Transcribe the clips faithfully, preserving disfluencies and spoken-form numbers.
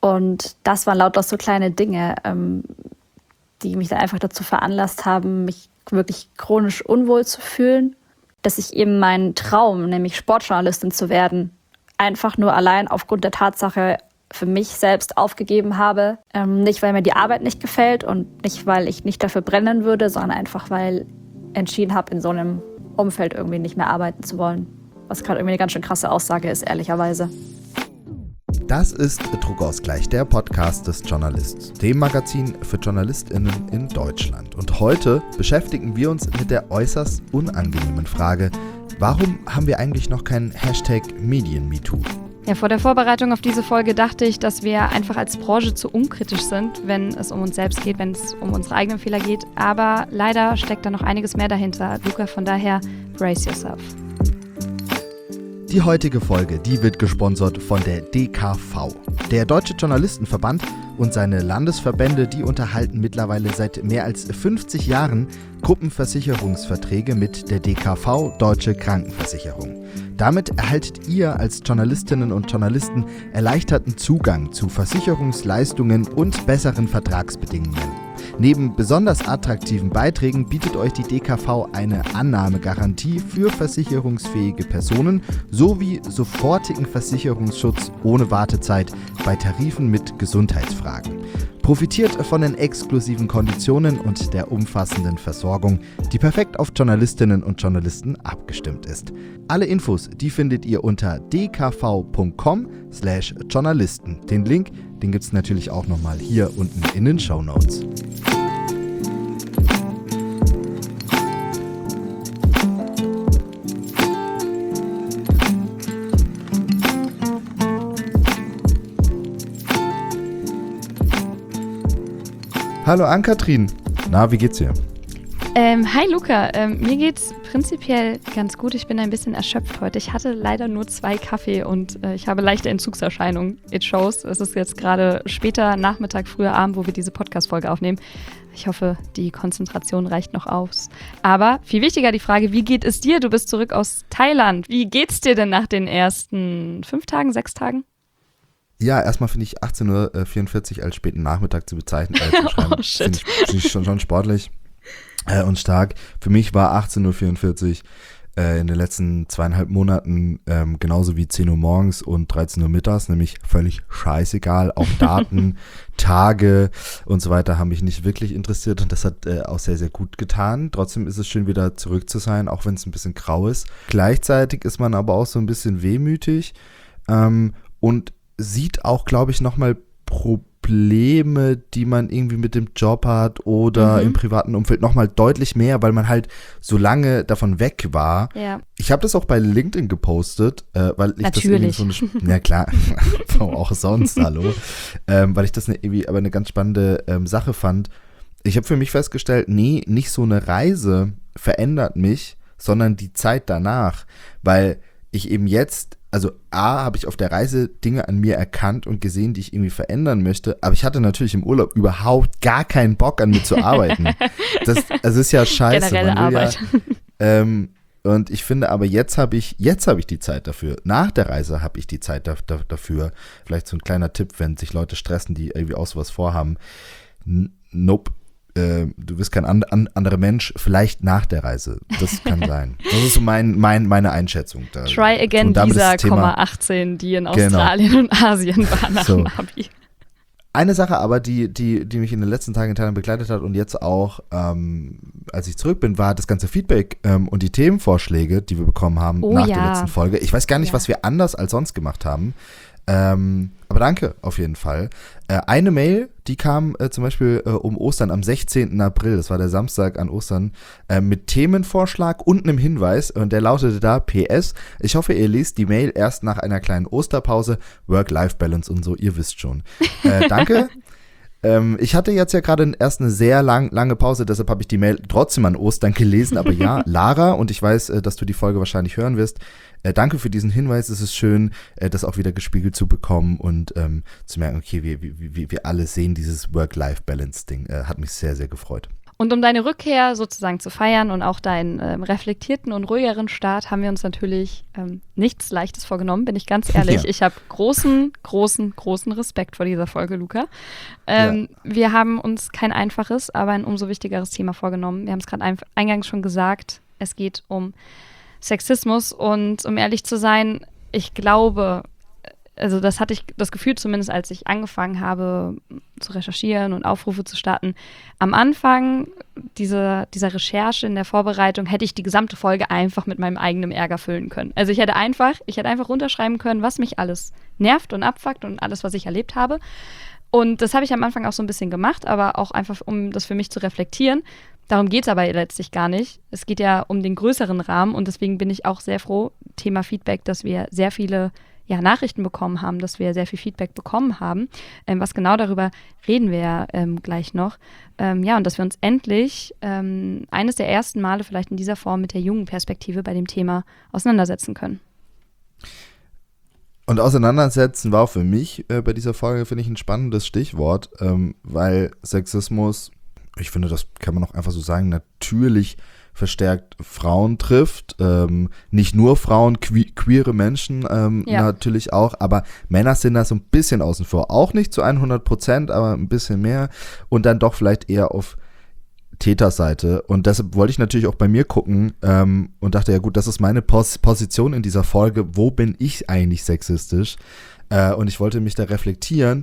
Und das waren lauter so kleine Dinge, ähm, die mich dann einfach dazu veranlasst haben, mich wirklich chronisch unwohl zu fühlen, dass ich eben meinen Traum, nämlich Sportjournalistin zu werden, einfach nur allein aufgrund der Tatsache für mich selbst aufgegeben habe. Ähm, nicht, weil mir die Arbeit nicht gefällt und nicht, weil ich nicht dafür brennen würde, sondern einfach, weil ich entschieden habe, in so einem Umfeld irgendwie nicht mehr arbeiten zu wollen. Was gerade irgendwie eine ganz schön krasse Aussage ist, ehrlicherweise. Das ist Druckausgleich, der Podcast des Journalist, dem Magazin für JournalistInnen in Deutschland. Und heute beschäftigen wir uns mit der äußerst unangenehmen Frage, warum haben wir eigentlich noch keinen Hashtag MedienMeToo? Ja, vor der Vorbereitung auf diese Folge dachte ich, dass wir einfach als Branche zu unkritisch sind, wenn es um uns selbst geht, wenn es um unsere eigenen Fehler geht. Aber leider steckt da noch einiges mehr dahinter. Luca, von daher, brace yourself. Die heutige Folge, die wird gesponsert von der D K V. Der Deutsche Journalistenverband und seine Landesverbände, die unterhalten mittlerweile seit mehr als fünfzig Jahren Gruppenversicherungsverträge mit der D K V Deutsche Krankenversicherung. Damit erhaltet ihr als Journalistinnen und Journalisten erleichterten Zugang zu Versicherungsleistungen und besseren Vertragsbedingungen. Neben besonders attraktiven Beiträgen bietet euch die D K V eine Annahmegarantie für versicherungsfähige Personen sowie sofortigen Versicherungsschutz ohne Wartezeit bei Tarifen mit Gesundheitsfragen. Profitiert von den exklusiven Konditionen und der umfassenden Versorgung, die perfekt auf Journalistinnen und Journalisten abgestimmt ist. Alle Infos, die findet ihr unter d k v punkt com slash journalisten. Den Link, den gibt es natürlich auch nochmal hier unten in den Shownotes. Hallo Ann-Kathrin, na, wie geht's dir? Ähm, hi Luca, ähm, mir geht's prinzipiell ganz gut. Ich bin ein bisschen erschöpft heute. Ich hatte leider nur zwei Kaffee und äh, ich habe leichte Entzugserscheinungen. It shows. Es ist jetzt gerade später Nachmittag, früher Abend, wo wir diese Podcast-Folge aufnehmen. Ich hoffe, die Konzentration reicht noch aus. Aber viel wichtiger die Frage, wie geht es dir? Du bist zurück aus Thailand. Wie geht's dir denn nach den ersten fünf Tagen, sechs Tagen? Ja, erstmal finde ich achtzehn Uhr vierundvierzig als späten Nachmittag zu bezeichnen. Äh, zu schreiben, oh shit. Finde ich, find ich schon, schon sportlich äh, und stark. Für mich war achtzehn Uhr vierundvierzig äh, in den letzten zweieinhalb Monaten ähm, genauso wie zehn Uhr morgens und dreizehn Uhr mittags, nämlich völlig scheißegal. Auch Daten, Tage und so weiter haben mich nicht wirklich interessiert und das hat äh, auch sehr, sehr gut getan. Trotzdem ist es schön, wieder zurück zu sein, auch wenn es ein bisschen grau ist. Gleichzeitig ist man aber auch so ein bisschen wehmütig ähm, und sieht auch, glaube ich, nochmal Probleme, die man irgendwie mit dem Job hat oder mhm. im privaten Umfeld nochmal deutlich mehr, weil man halt so lange davon weg war. Ja. Ich habe das auch bei LinkedIn gepostet, äh, weil ich Natürlich. das irgendwie so eine, ja klar, auch sonst, hallo, ähm, weil ich das eine, irgendwie aber eine ganz spannende ähm, Sache fand. Ich habe für mich festgestellt, nee, nicht so eine Reise verändert mich, sondern die Zeit danach, weil ich eben jetzt, also A, habe ich auf der Reise Dinge an mir erkannt und gesehen, die ich irgendwie verändern möchte, aber ich hatte natürlich im Urlaub überhaupt gar keinen Bock an mir zu arbeiten. Das, das ist ja scheiße. Generelle Man will Arbeit. Ja, ähm, und ich finde aber, jetzt habe ich, jetzt habe ich die Zeit dafür. Nach der Reise habe ich die Zeit da, da, dafür. Vielleicht so ein kleiner Tipp, wenn sich Leute stressen, die irgendwie auch sowas vorhaben. N- nope. Du bist kein an, an, anderer Mensch, vielleicht nach der Reise. Das kann sein. Das ist so mein, mein, meine Einschätzung. Da. Try again dieser Komma achtzehn, die in Australien genau. und Asien war nach so. dem Abi. Eine Sache aber, die, die, die mich in den letzten Tagen in Thailand begleitet hat und jetzt auch, ähm, als ich zurück bin, war das ganze Feedback ähm, und die Themenvorschläge, die wir bekommen haben oh, nach ja. der letzten Folge. Ich weiß gar nicht, ja. was wir anders als sonst gemacht haben. Ähm, aber danke auf jeden Fall. Äh, eine Mail, die kam äh, zum Beispiel äh, um Ostern am sechzehnten April, das war der Samstag an Ostern, äh, mit Themenvorschlag und einem Hinweis und der lautete da P S. Ich hoffe, ihr lest die Mail erst nach einer kleinen Osterpause, Work-Life-Balance und so, ihr wisst schon. Äh, danke. Ähm, ich hatte jetzt ja gerade erst eine sehr lang, lange Pause, deshalb habe ich die Mail trotzdem an Ostern gelesen, aber ja, Lara, und ich weiß, äh, dass du die Folge wahrscheinlich hören wirst, äh, danke für diesen Hinweis, es ist schön, äh, das auch wieder gespiegelt zu bekommen und ähm, zu merken, okay, wir, wir, wir, wir alle sehen dieses Work-Life-Balance-Ding, äh, hat mich sehr, sehr gefreut. Und um deine Rückkehr sozusagen zu feiern und auch deinen ähm, reflektierten und ruhigeren Start haben wir uns natürlich ähm, nichts Leichtes vorgenommen, bin ich ganz ehrlich. Ja. Ich habe großen, großen, großen Respekt vor dieser Folge, Luca. Ähm, ja. Wir haben uns kein einfaches, aber ein umso wichtigeres Thema vorgenommen. Wir haben es gerade ein, eingangs schon gesagt, es geht um Sexismus und um ehrlich zu sein, ich glaube, also das hatte ich das Gefühl zumindest, als ich angefangen habe zu recherchieren und Aufrufe zu starten. Am Anfang dieser, dieser Recherche in der Vorbereitung hätte ich die gesamte Folge einfach mit meinem eigenen Ärger füllen können. Also ich hätte einfach, ich hätte einfach runterschreiben können, was mich alles nervt und abfuckt und alles, was ich erlebt habe. Und das habe ich am Anfang auch so ein bisschen gemacht, aber auch einfach, um das für mich zu reflektieren. Darum geht es aber letztlich gar nicht. Es geht ja um den größeren Rahmen und deswegen bin ich auch sehr froh, Thema Feedback, dass wir sehr viele ja, Nachrichten bekommen haben, dass wir sehr viel Feedback bekommen haben. Ähm, was genau darüber reden wir ja ähm, gleich noch. Ähm, ja, und dass wir uns endlich ähm, eines der ersten Male vielleicht in dieser Form mit der jungen Perspektive bei dem Thema auseinandersetzen können. Und auseinandersetzen war auch für mich äh, bei dieser Folge, finde ich, ein spannendes Stichwort, ähm, weil Sexismus, ich finde, das kann man auch einfach so sagen, natürlich verstärkt Frauen trifft, ähm, nicht nur Frauen, que- queere Menschen ähm, ja. natürlich auch, aber Männer sind da so ein bisschen außen vor, auch nicht zu hundert Prozent, aber ein bisschen mehr und dann doch vielleicht eher auf Täterseite und deshalb wollte ich natürlich auch bei mir gucken ähm, und dachte, ja gut, das ist meine Pos- Position in dieser Folge, wo bin ich eigentlich sexistisch äh, und ich wollte mich da reflektieren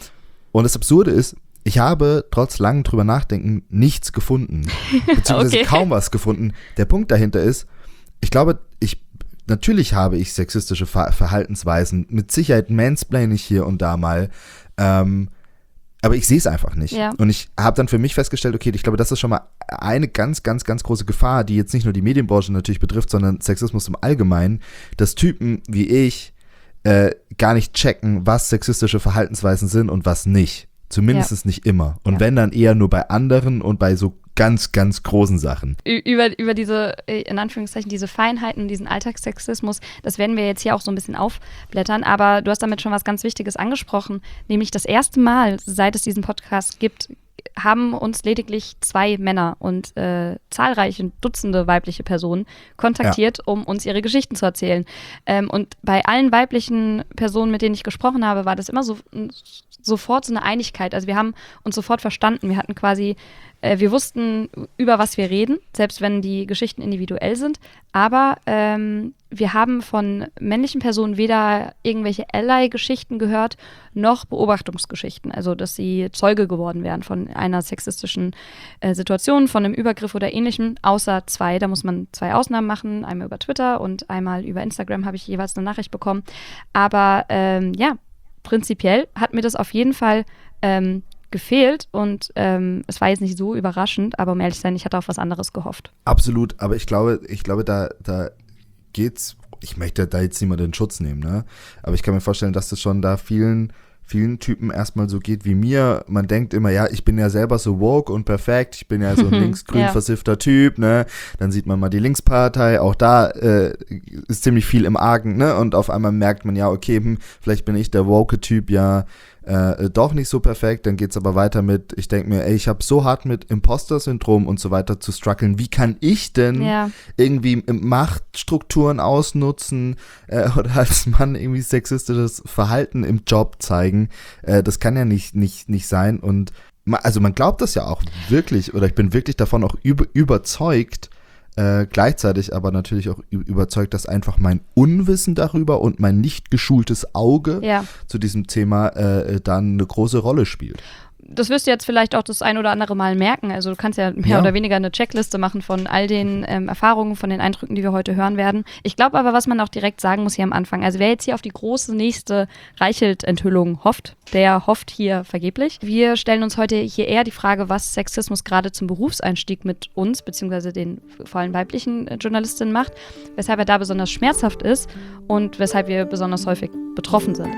und das Absurde ist, ich habe trotz langem drüber nachdenken nichts gefunden, beziehungsweise okay. kaum was gefunden. Der Punkt dahinter ist, ich glaube, ich natürlich habe ich sexistische Ver- Verhaltensweisen, mit Sicherheit mansplaine ich hier und da mal, ähm, aber ich sehe es einfach nicht. Ja. Und ich habe dann für mich festgestellt, okay, ich glaube, das ist schon mal eine ganz, ganz, ganz große Gefahr, die jetzt nicht nur die Medienbranche natürlich betrifft, sondern Sexismus im Allgemeinen, dass Typen wie ich äh, gar nicht checken, was sexistische Verhaltensweisen sind und was nicht. Zumindest ja. nicht immer. Und ja. wenn, dann eher nur bei anderen und bei so ganz, ganz großen Sachen. Über, über diese, in Anführungszeichen, diese Feinheiten, diesen Alltagssexismus, das werden wir jetzt hier auch so ein bisschen aufblättern. Aber du hast damit schon was ganz Wichtiges angesprochen. Nämlich das erste Mal, seit es diesen Podcast gibt, haben uns lediglich zwei Männer und äh, zahlreiche Dutzende weibliche Personen kontaktiert, ja. um uns ihre Geschichten zu erzählen. Ähm, und bei allen weiblichen Personen, mit denen ich gesprochen habe, war das immer so sofort so eine Einigkeit. Also wir haben uns sofort verstanden. Wir hatten quasi, äh, wir wussten, über was wir reden, selbst wenn die Geschichten individuell sind. Aber ähm, wir haben von männlichen Personen weder irgendwelche Ally-Geschichten gehört, noch Beobachtungsgeschichten. Also, dass sie Zeuge geworden wären von einer sexistischen äh, Situation, von einem Übergriff oder Ähnlichem, außer zwei. Da muss man zwei Ausnahmen machen. Einmal über Twitter und einmal über Instagram habe ich jeweils eine Nachricht bekommen. Aber ähm, ja, prinzipiell hat mir das auf jeden Fall ähm, gefehlt und ähm, es war jetzt nicht so überraschend, aber um ehrlich zu sein, ich hatte auf was anderes gehofft. Absolut, aber ich glaube, ich glaube, da, da geht's, ich möchte da jetzt niemand in Schutz nehmen, ne? Aber ich kann mir vorstellen, dass das schon da vielen, vielen Typen erstmal so geht wie mir. Man denkt immer, ja, ich bin ja selber so woke und perfekt, ich bin ja so ein linksgrün ja. versiffter Typ, ne? Dann sieht man mal die Linkspartei, auch da äh, ist ziemlich viel im Argen, ne? Und auf einmal merkt man, ja, okay, hm, vielleicht bin ich der woke Typ, ja, Äh, doch nicht so perfekt, dann geht's aber weiter mit, ich denke mir, ey, ich habe so hart mit Imposter-Syndrom und so weiter zu strugglen, wie kann ich denn ja. irgendwie Machtstrukturen ausnutzen äh, oder als Mann irgendwie sexistisches Verhalten im Job zeigen, äh, das kann ja nicht, nicht, nicht sein und ma, also man glaubt das ja auch wirklich oder ich bin wirklich davon auch über, überzeugt, Äh, gleichzeitig aber natürlich auch überzeugt, dass einfach mein Unwissen darüber und mein nicht geschultes Auge ja. zu diesem Thema äh, dann eine große Rolle spielt. Das wirst du jetzt vielleicht auch das ein oder andere Mal merken. Also du kannst ja mehr ja. oder weniger eine Checkliste machen von all den ähm, Erfahrungen, von den Eindrücken, die wir heute hören werden. Ich glaube aber, was man auch direkt sagen muss hier am Anfang, also wer jetzt hier auf die große nächste Reichelt-Enthüllung hofft, der hofft hier vergeblich. Wir stellen uns heute hier eher die Frage, was Sexismus gerade zum Berufseinstieg mit uns, beziehungsweise den vor allem weiblichen äh, Journalistinnen macht, weshalb er da besonders schmerzhaft ist und weshalb wir besonders häufig betroffen sind.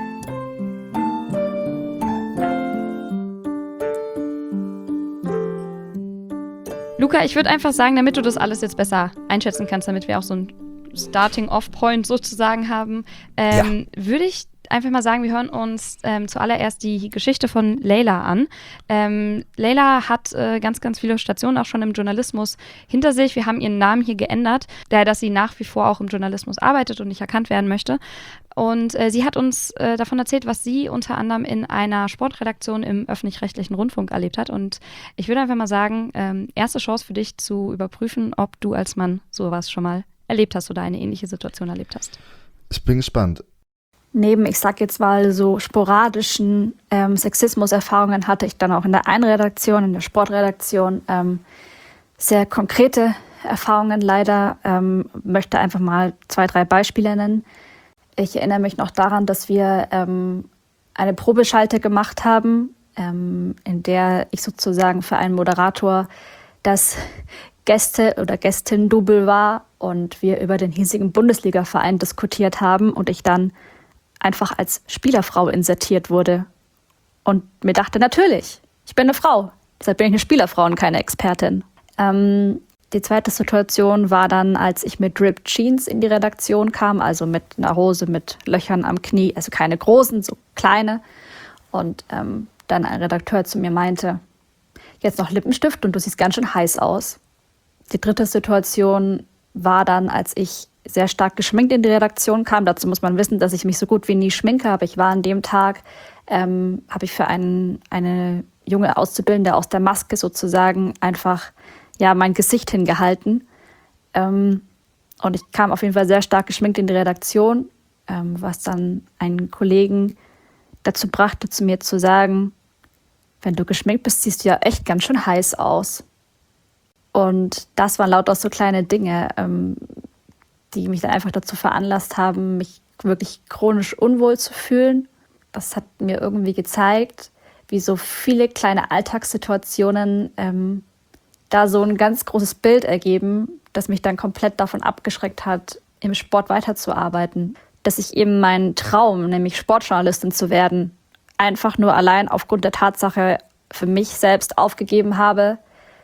Luca, ich würde einfach sagen, damit du das alles jetzt besser einschätzen kannst, damit wir auch so ein Starting-Off-Point sozusagen haben, ähm, ja. würde ich einfach mal sagen, wir hören uns ähm, zuallererst die Geschichte von Leila an. Ähm, Leila hat äh, ganz, ganz viele Stationen auch schon im Journalismus hinter sich. Wir haben ihren Namen hier geändert, daher, dass sie nach wie vor auch im Journalismus arbeitet und nicht erkannt werden möchte. Und äh, sie hat uns äh, davon erzählt, was sie unter anderem in einer Sportredaktion im öffentlich-rechtlichen Rundfunk erlebt hat. Und ich würde einfach mal sagen, ähm, erste Chance für dich zu überprüfen, ob du als Mann sowas schon mal erlebt hast oder eine ähnliche Situation erlebt hast. Ich bin gespannt. Neben, ich sag jetzt mal, so sporadischen ähm, Sexismus-Erfahrungen hatte ich dann auch in der einen Redaktion, in der Sportredaktion, ähm, sehr konkrete Erfahrungen leider. Ähm, möchte einfach mal zwei, drei Beispiele nennen. Ich erinnere mich noch daran, dass wir ähm, eine Probeschalte gemacht haben, ähm, in der ich sozusagen für einen Moderator das Gäste- oder Gästin-Double war und wir über den hiesigen Bundesliga-Verein diskutiert haben und ich dann einfach als Spielerfrau insertiert wurde und mir dachte, natürlich, ich bin eine Frau, deshalb bin ich eine Spielerfrau und keine Expertin. Ähm, die zweite Situation war dann, als ich mit Ripped Jeans in die Redaktion kam, also mit einer Hose mit Löchern am Knie, also keine großen, so kleine. Und ähm, dann ein Redakteur zu mir meinte, jetzt noch Lippenstift und du siehst ganz schön heiß aus. Die dritte Situation war dann, als ich sehr stark geschminkt in die Redaktion kam. Dazu muss man wissen, dass ich mich so gut wie nie schminke, aber ich war an dem Tag, ähm, habe ich für einen, eine junge Auszubildende aus der Maske sozusagen einfach ja, mein Gesicht hingehalten. Ähm, und ich kam auf jeden Fall sehr stark geschminkt in die Redaktion, ähm, was dann einen Kollegen dazu brachte, zu mir zu sagen, wenn du geschminkt bist, siehst du ja echt ganz schön heiß aus. Und das waren lauter so kleine Dinge, ähm, die mich dann einfach dazu veranlasst haben, mich wirklich chronisch unwohl zu fühlen. Das hat mir irgendwie gezeigt, wie so viele kleine Alltagssituationen ähm, da so ein ganz großes Bild ergeben, das mich dann komplett davon abgeschreckt hat, im Sport weiterzuarbeiten. Dass ich eben meinen Traum, nämlich Sportjournalistin zu werden, einfach nur allein aufgrund der Tatsache für mich selbst aufgegeben habe.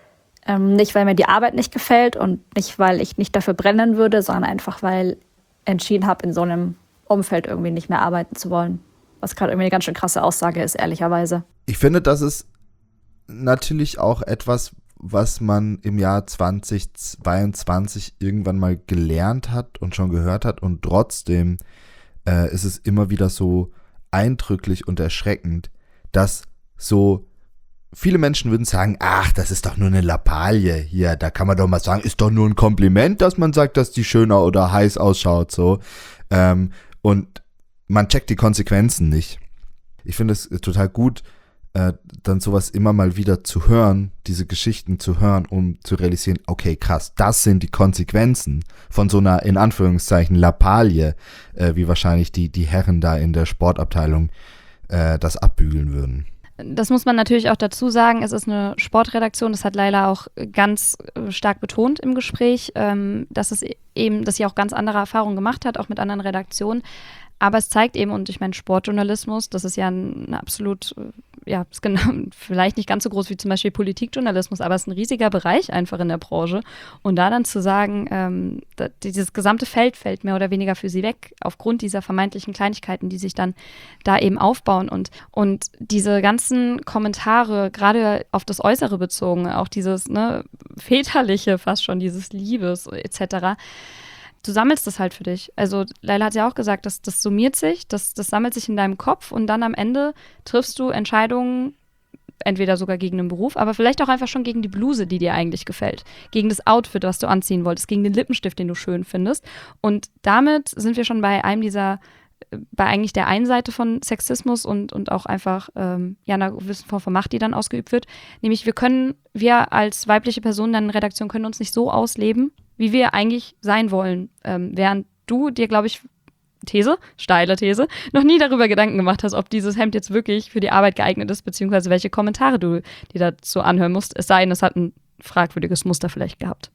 Ähm, nicht, weil mir die Arbeit nicht gefällt und nicht, weil ich nicht dafür brennen würde, sondern einfach, weil ich entschieden habe, in so einem Umfeld irgendwie nicht mehr arbeiten zu wollen. Was gerade irgendwie eine ganz schön krasse Aussage ist, ehrlicherweise. Ich finde, das ist natürlich auch etwas, was man im Jahr zweitausendzweiundzwanzig irgendwann mal gelernt hat und schon gehört hat. Und trotzdem äh, ist es immer wieder so eindrücklich und erschreckend, dass so viele Menschen würden sagen, ach, das ist doch nur eine Lappalie hier, da kann man doch mal sagen, ist doch nur ein Kompliment, dass man sagt, dass die schöner oder heiß ausschaut, so. Ähm, und man checkt die Konsequenzen nicht. Ich finde es total gut, äh, dann sowas immer mal wieder zu hören, diese Geschichten zu hören, um zu realisieren, okay, krass, das sind die Konsequenzen von so einer, in Anführungszeichen, Lappalie, äh, wie wahrscheinlich die, die Herren da in der Sportabteilung äh, das abbügeln würden. Das muss man natürlich auch dazu sagen, es ist eine Sportredaktion, das hat Leila auch ganz stark betont im Gespräch, ähm, dass es eben, dass sie auch ganz andere Erfahrungen gemacht hat, auch mit anderen Redaktionen. Aber es zeigt eben, und ich meine, Sportjournalismus, das ist ja ein, ein absolut, ja, ist genau, vielleicht nicht ganz so groß wie zum Beispiel Politikjournalismus, aber es ist ein riesiger Bereich einfach in der Branche. Und da dann zu sagen, ähm, da, dieses gesamte Feld fällt mehr oder weniger für sie weg, aufgrund dieser vermeintlichen Kleinigkeiten, die sich dann da eben aufbauen. Und, und diese ganzen Kommentare, gerade auf das Äußere bezogen, auch dieses ne, väterliche fast schon, dieses Liebes et cetera, du sammelst das halt für dich. Also Leila hat ja auch gesagt, dass das summiert sich, das, das sammelt sich in deinem Kopf und dann am Ende triffst du Entscheidungen, entweder sogar gegen den Beruf, aber vielleicht auch einfach schon gegen die Bluse, die dir eigentlich gefällt, gegen das Outfit, was du anziehen wolltest, gegen den Lippenstift, den du schön findest. Und damit sind wir schon bei einem dieser, bei eigentlich der einen Seite von Sexismus und, und auch einfach ähm, ja, einer gewissen Form von Macht, die dann ausgeübt wird. Nämlich wir können, wir als weibliche Personen in der Redaktion können uns nicht so ausleben, wie wir eigentlich sein wollen, ähm, während du dir, glaube ich, These, steile These, noch nie darüber Gedanken gemacht hast, ob dieses Hemd jetzt wirklich für die Arbeit geeignet ist, beziehungsweise welche Kommentare du dir dazu anhören musst, es sei denn, es hat ein fragwürdiges Muster vielleicht gehabt.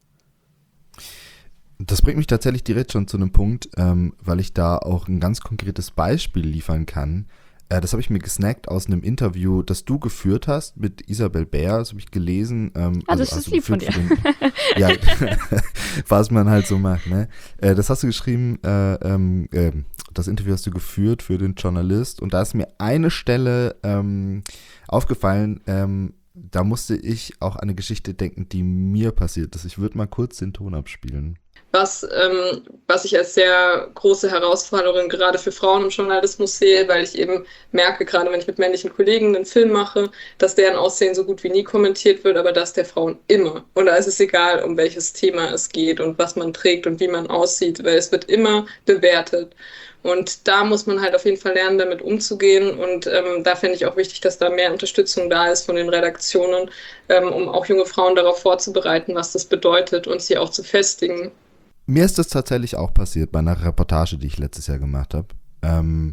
Das bringt mich tatsächlich direkt schon zu einem Punkt, ähm, weil ich da auch ein ganz konkretes Beispiel liefern kann. Äh, das habe ich mir gesnackt aus einem Interview, das du geführt hast mit Isabel Bär, das habe ich gelesen. Ähm, ah, das also, ist also lieb von dir. Den, ja, was man halt so macht, ne? Äh, das hast du geschrieben, äh, ähm, äh, das Interview hast du geführt für den Journalist und da ist mir eine Stelle ähm, aufgefallen, ähm, da musste ich auch an eine Geschichte denken, die mir passiert ist. Ich würde mal kurz den Ton abspielen. Was, ähm, was ich als sehr große Herausforderung gerade für Frauen im Journalismus sehe, weil ich eben merke, gerade wenn ich mit männlichen Kollegen einen Film mache, dass deren Aussehen so gut wie nie kommentiert wird, aber das der Frauen immer. Und da ist es egal, um welches Thema es geht und was man trägt und wie man aussieht, weil es wird immer bewertet. Und da muss man halt auf jeden Fall lernen, damit umzugehen. Und ähm, da finde ich auch wichtig, dass da mehr Unterstützung da ist von den Redaktionen, ähm, um auch junge Frauen darauf vorzubereiten, was das bedeutet und sie auch zu festigen. Mir ist das tatsächlich auch passiert bei einer Reportage, die ich letztes Jahr gemacht habe. Ähm,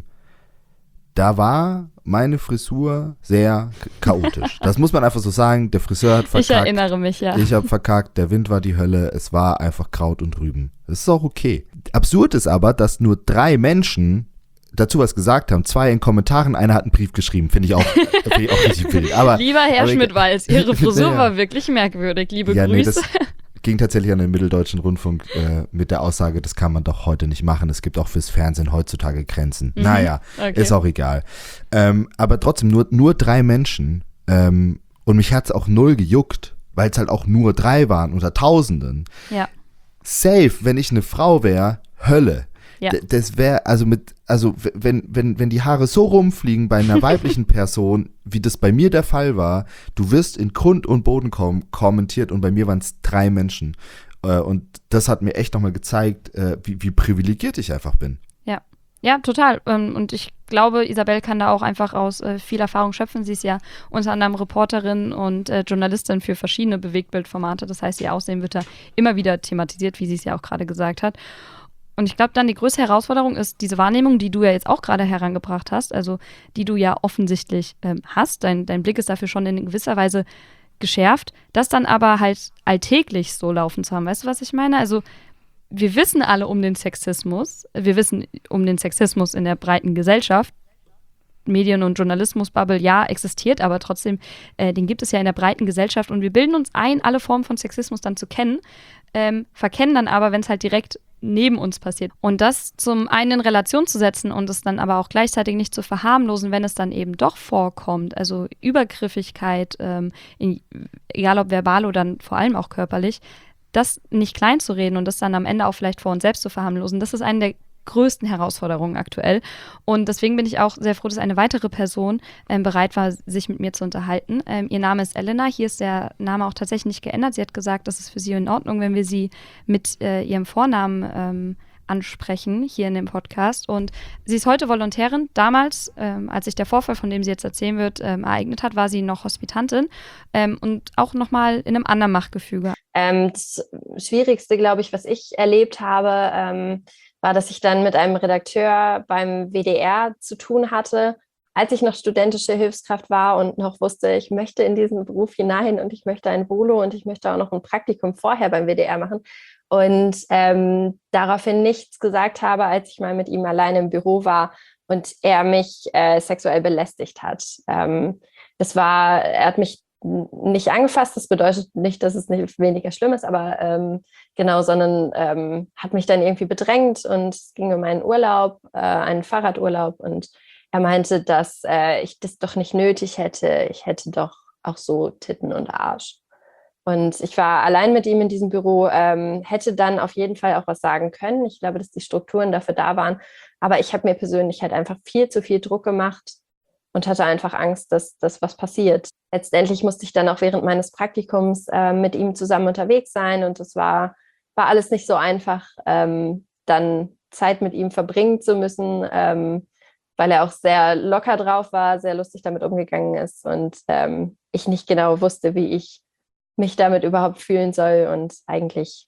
da war meine Frisur sehr chaotisch. Das muss man einfach so sagen. Der Friseur hat verkackt. Ich erinnere mich, ja. Ich habe verkackt, der Wind war die Hölle. Es war einfach Kraut und Rüben. Das ist auch okay. Absurd ist aber, dass nur drei Menschen dazu was gesagt haben. Zwei in Kommentaren, einer hat einen Brief geschrieben. Finde ich auch, find ich auch richtig wild. Aber, Lieber Herr aber Schmidt-Walz, Ihre Frisur ja. war wirklich merkwürdig. Liebe ja, Grüße. Nee, das ging tatsächlich an den Mitteldeutschen Rundfunk äh, mit der Aussage, das kann man doch heute nicht machen. Es gibt auch fürs Fernsehen heutzutage Grenzen. Mhm. Naja, okay. Ist auch egal. Ähm, aber trotzdem nur, nur drei Menschen ähm, und mich hat es auch null gejuckt, weil es halt auch nur drei waren unter Tausenden. Ja. Safe, wenn ich eine Frau wäre, Hölle. Ja. D- das wäre, also mit, also wenn, wenn, wenn die Haare so rumfliegen bei einer weiblichen Person, wie das bei mir der Fall war, du wirst in Grund und Boden kom- kommentiert und bei mir waren es drei Menschen. Äh, und das hat mir echt nochmal gezeigt, äh, wie, wie privilegiert ich einfach bin. Ja. Ja, total. Und ich glaube, Isabel kann da auch einfach aus äh, viel Erfahrung schöpfen. Sie ist ja unter anderem Reporterin und äh, Journalistin für verschiedene Bewegtbildformate. Das heißt, ihr Aussehen wird da immer wieder thematisiert, wie sie es ja auch gerade gesagt hat. Und ich glaube dann, die größte Herausforderung ist diese Wahrnehmung, die du ja jetzt auch gerade herangebracht hast, also die du ja offensichtlich ähm, hast. Dein, dein Blick ist dafür schon in gewisser Weise geschärft, das dann aber halt alltäglich so laufen zu haben. Weißt du, was ich meine? Also wir wissen alle um den Sexismus, wir wissen um den Sexismus in der breiten Gesellschaft. Medien- und Journalismus-Bubble, ja, existiert, aber trotzdem, äh, den gibt es ja in der breiten Gesellschaft und wir bilden uns ein, alle Formen von Sexismus dann zu kennen, ähm, verkennen dann aber, wenn es halt direkt neben uns passiert. Und das zum einen in Relation zu setzen und es dann aber auch gleichzeitig nicht zu verharmlosen, wenn es dann eben doch vorkommt, also Übergriffigkeit, ähm, in, egal ob verbal oder dann vor allem auch körperlich, das nicht klein zu reden und das dann am Ende auch vielleicht vor uns selbst zu verharmlosen, das ist eine der größten Herausforderungen aktuell. Und deswegen bin ich auch sehr froh, dass eine weitere Person ähm, bereit war, sich mit mir zu unterhalten. Ähm, ihr Name ist Elena. Hier ist der Name auch tatsächlich nicht geändert. Sie hat gesagt, das ist für sie in Ordnung, wenn wir sie mit äh, ihrem Vornamen ähm, ansprechen hier in dem Podcast. Und sie ist heute Volontärin. Damals, ähm, als sich der Vorfall, von dem sie jetzt erzählen wird, ähm, ereignet hat, war sie noch Hospitantin ähm, und auch nochmal in einem anderen Machtgefüge. Ähm, das Schwierigste, glaube ich, was ich erlebt habe, ähm, war, dass ich dann mit einem Redakteur beim W D R zu tun hatte, als ich noch studentische Hilfskraft war und noch wusste, ich möchte in diesen Beruf hinein und ich möchte ein Volo und ich möchte auch noch ein Praktikum vorher beim W D R machen und ähm, daraufhin nichts gesagt habe, als ich mal mit ihm alleine im Büro war und er mich äh, sexuell belästigt hat. Ähm, das war, er hat mich nicht angefasst, das bedeutet nicht, dass es nicht weniger schlimm ist, aber ähm, genau, sondern ähm, hat mich dann irgendwie bedrängt und es ging um einen Urlaub, äh, einen Fahrradurlaub und er meinte, dass äh, ich das doch nicht nötig hätte, ich hätte doch auch so Titten und Arsch. Und ich war allein mit ihm in diesem Büro, ähm, hätte dann auf jeden Fall auch was sagen können. Ich glaube, dass die Strukturen dafür da waren, aber ich habe mir persönlich halt einfach viel zu viel Druck gemacht und hatte einfach Angst, dass, dass was passiert. Letztendlich musste ich dann auch während meines Praktikums äh, mit ihm zusammen unterwegs sein und es war, war alles nicht so einfach, ähm, dann Zeit mit ihm verbringen zu müssen, ähm, weil er auch sehr locker drauf war, sehr lustig damit umgegangen ist und ähm, ich nicht genau wusste, wie ich mich damit überhaupt fühlen soll und eigentlich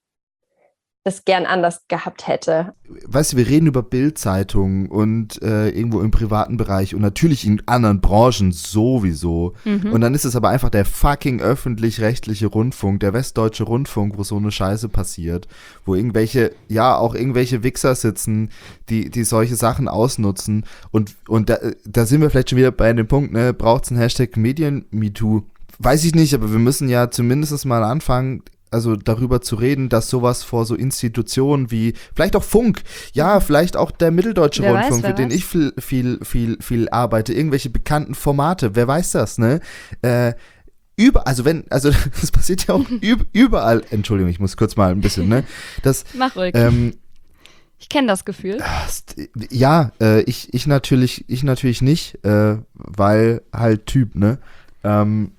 das gern anders gehabt hätte. Weißt du, wir reden über Bild-Zeitungen und äh, irgendwo im privaten Bereich und natürlich in anderen Branchen sowieso. Mhm. Und dann ist es aber einfach der fucking öffentlich-rechtliche Rundfunk, der Westdeutsche Rundfunk, wo so eine Scheiße passiert, wo irgendwelche, ja, auch irgendwelche Wichser sitzen, die, die solche Sachen ausnutzen. Und, und da, da sind wir vielleicht schon wieder bei dem Punkt, ne, braucht es einen Hashtag Medien-MeToo? Weiß ich nicht, aber wir müssen ja zumindest mal anfangen, also darüber zu reden, dass sowas vor so Institutionen wie, vielleicht auch Funk, ja, vielleicht auch der Mitteldeutsche Wer Rundfunk, weiß, für den weiß. ich viel, viel, viel, viel arbeite, irgendwelche bekannten Formate, wer weiß das, ne? Äh, über, also wenn, also das passiert ja auch üb, überall, Entschuldigung, ich muss kurz mal ein bisschen, ne? Das, Mach ruhig. ähm, Ich kenne das Gefühl. ja, äh, ich, ich natürlich, ich natürlich nicht, äh, weil halt Typ, ne? Ähm,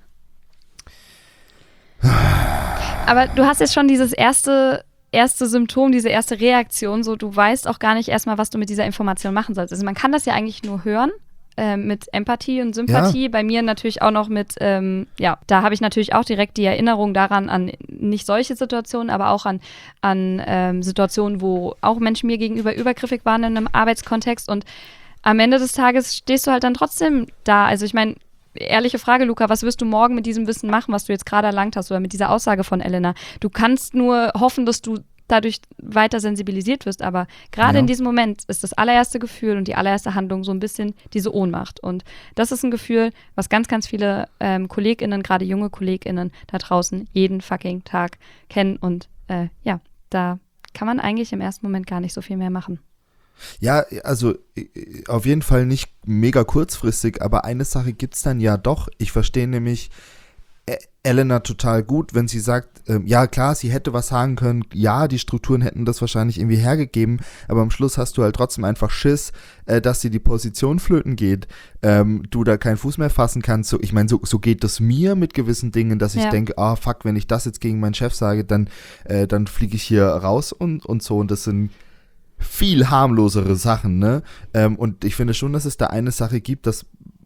Aber du hast jetzt schon dieses erste, erste Symptom, diese erste Reaktion, so du weißt auch gar nicht erstmal, was du mit dieser Information machen sollst. Also man kann das ja eigentlich nur hören, äh, mit Empathie und Sympathie. Ja. Bei mir natürlich auch noch mit, ähm, ja, da habe ich natürlich auch direkt die Erinnerung daran, an nicht solche Situationen, aber auch an, an ähm, Situationen, wo auch Menschen mir gegenüber übergriffig waren in einem Arbeitskontext. Und am Ende des Tages stehst du halt dann trotzdem da. Also ich meine, ehrliche Frage, Luca, was wirst du morgen mit diesem Wissen machen, was du jetzt gerade erlangt hast oder mit dieser Aussage von Elena? Du kannst nur hoffen, dass du dadurch weiter sensibilisiert wirst, aber gerade Ja. in diesem Moment ist das allererste Gefühl und die allererste Handlung so ein bisschen diese Ohnmacht. Und das ist ein Gefühl, was ganz, ganz viele ähm, KollegInnen, gerade junge KollegInnen da draußen jeden fucking Tag kennen. Und äh, ja, da kann man eigentlich im ersten Moment gar nicht so viel mehr machen. Ja, also äh, auf jeden Fall nicht mega kurzfristig, aber eine Sache gibt's dann ja doch. Ich verstehe nämlich äh, Elena total gut, wenn sie sagt, ähm, ja klar, sie hätte was sagen können, ja, die Strukturen hätten das wahrscheinlich irgendwie hergegeben, aber am Schluss hast du halt trotzdem einfach Schiss, äh, dass dir die Position flöten geht, ähm, du da keinen Fuß mehr fassen kannst. So, ich meine, so, so geht das mir mit gewissen Dingen, dass ich Ja. denke, ah fuck, wenn ich das jetzt gegen meinen Chef sage, dann, äh, dann fliege ich hier raus und, und so, und das sind viel harmlosere Sachen, ne? Ähm, und ich finde schon, dass es da eine Sache gibt, dass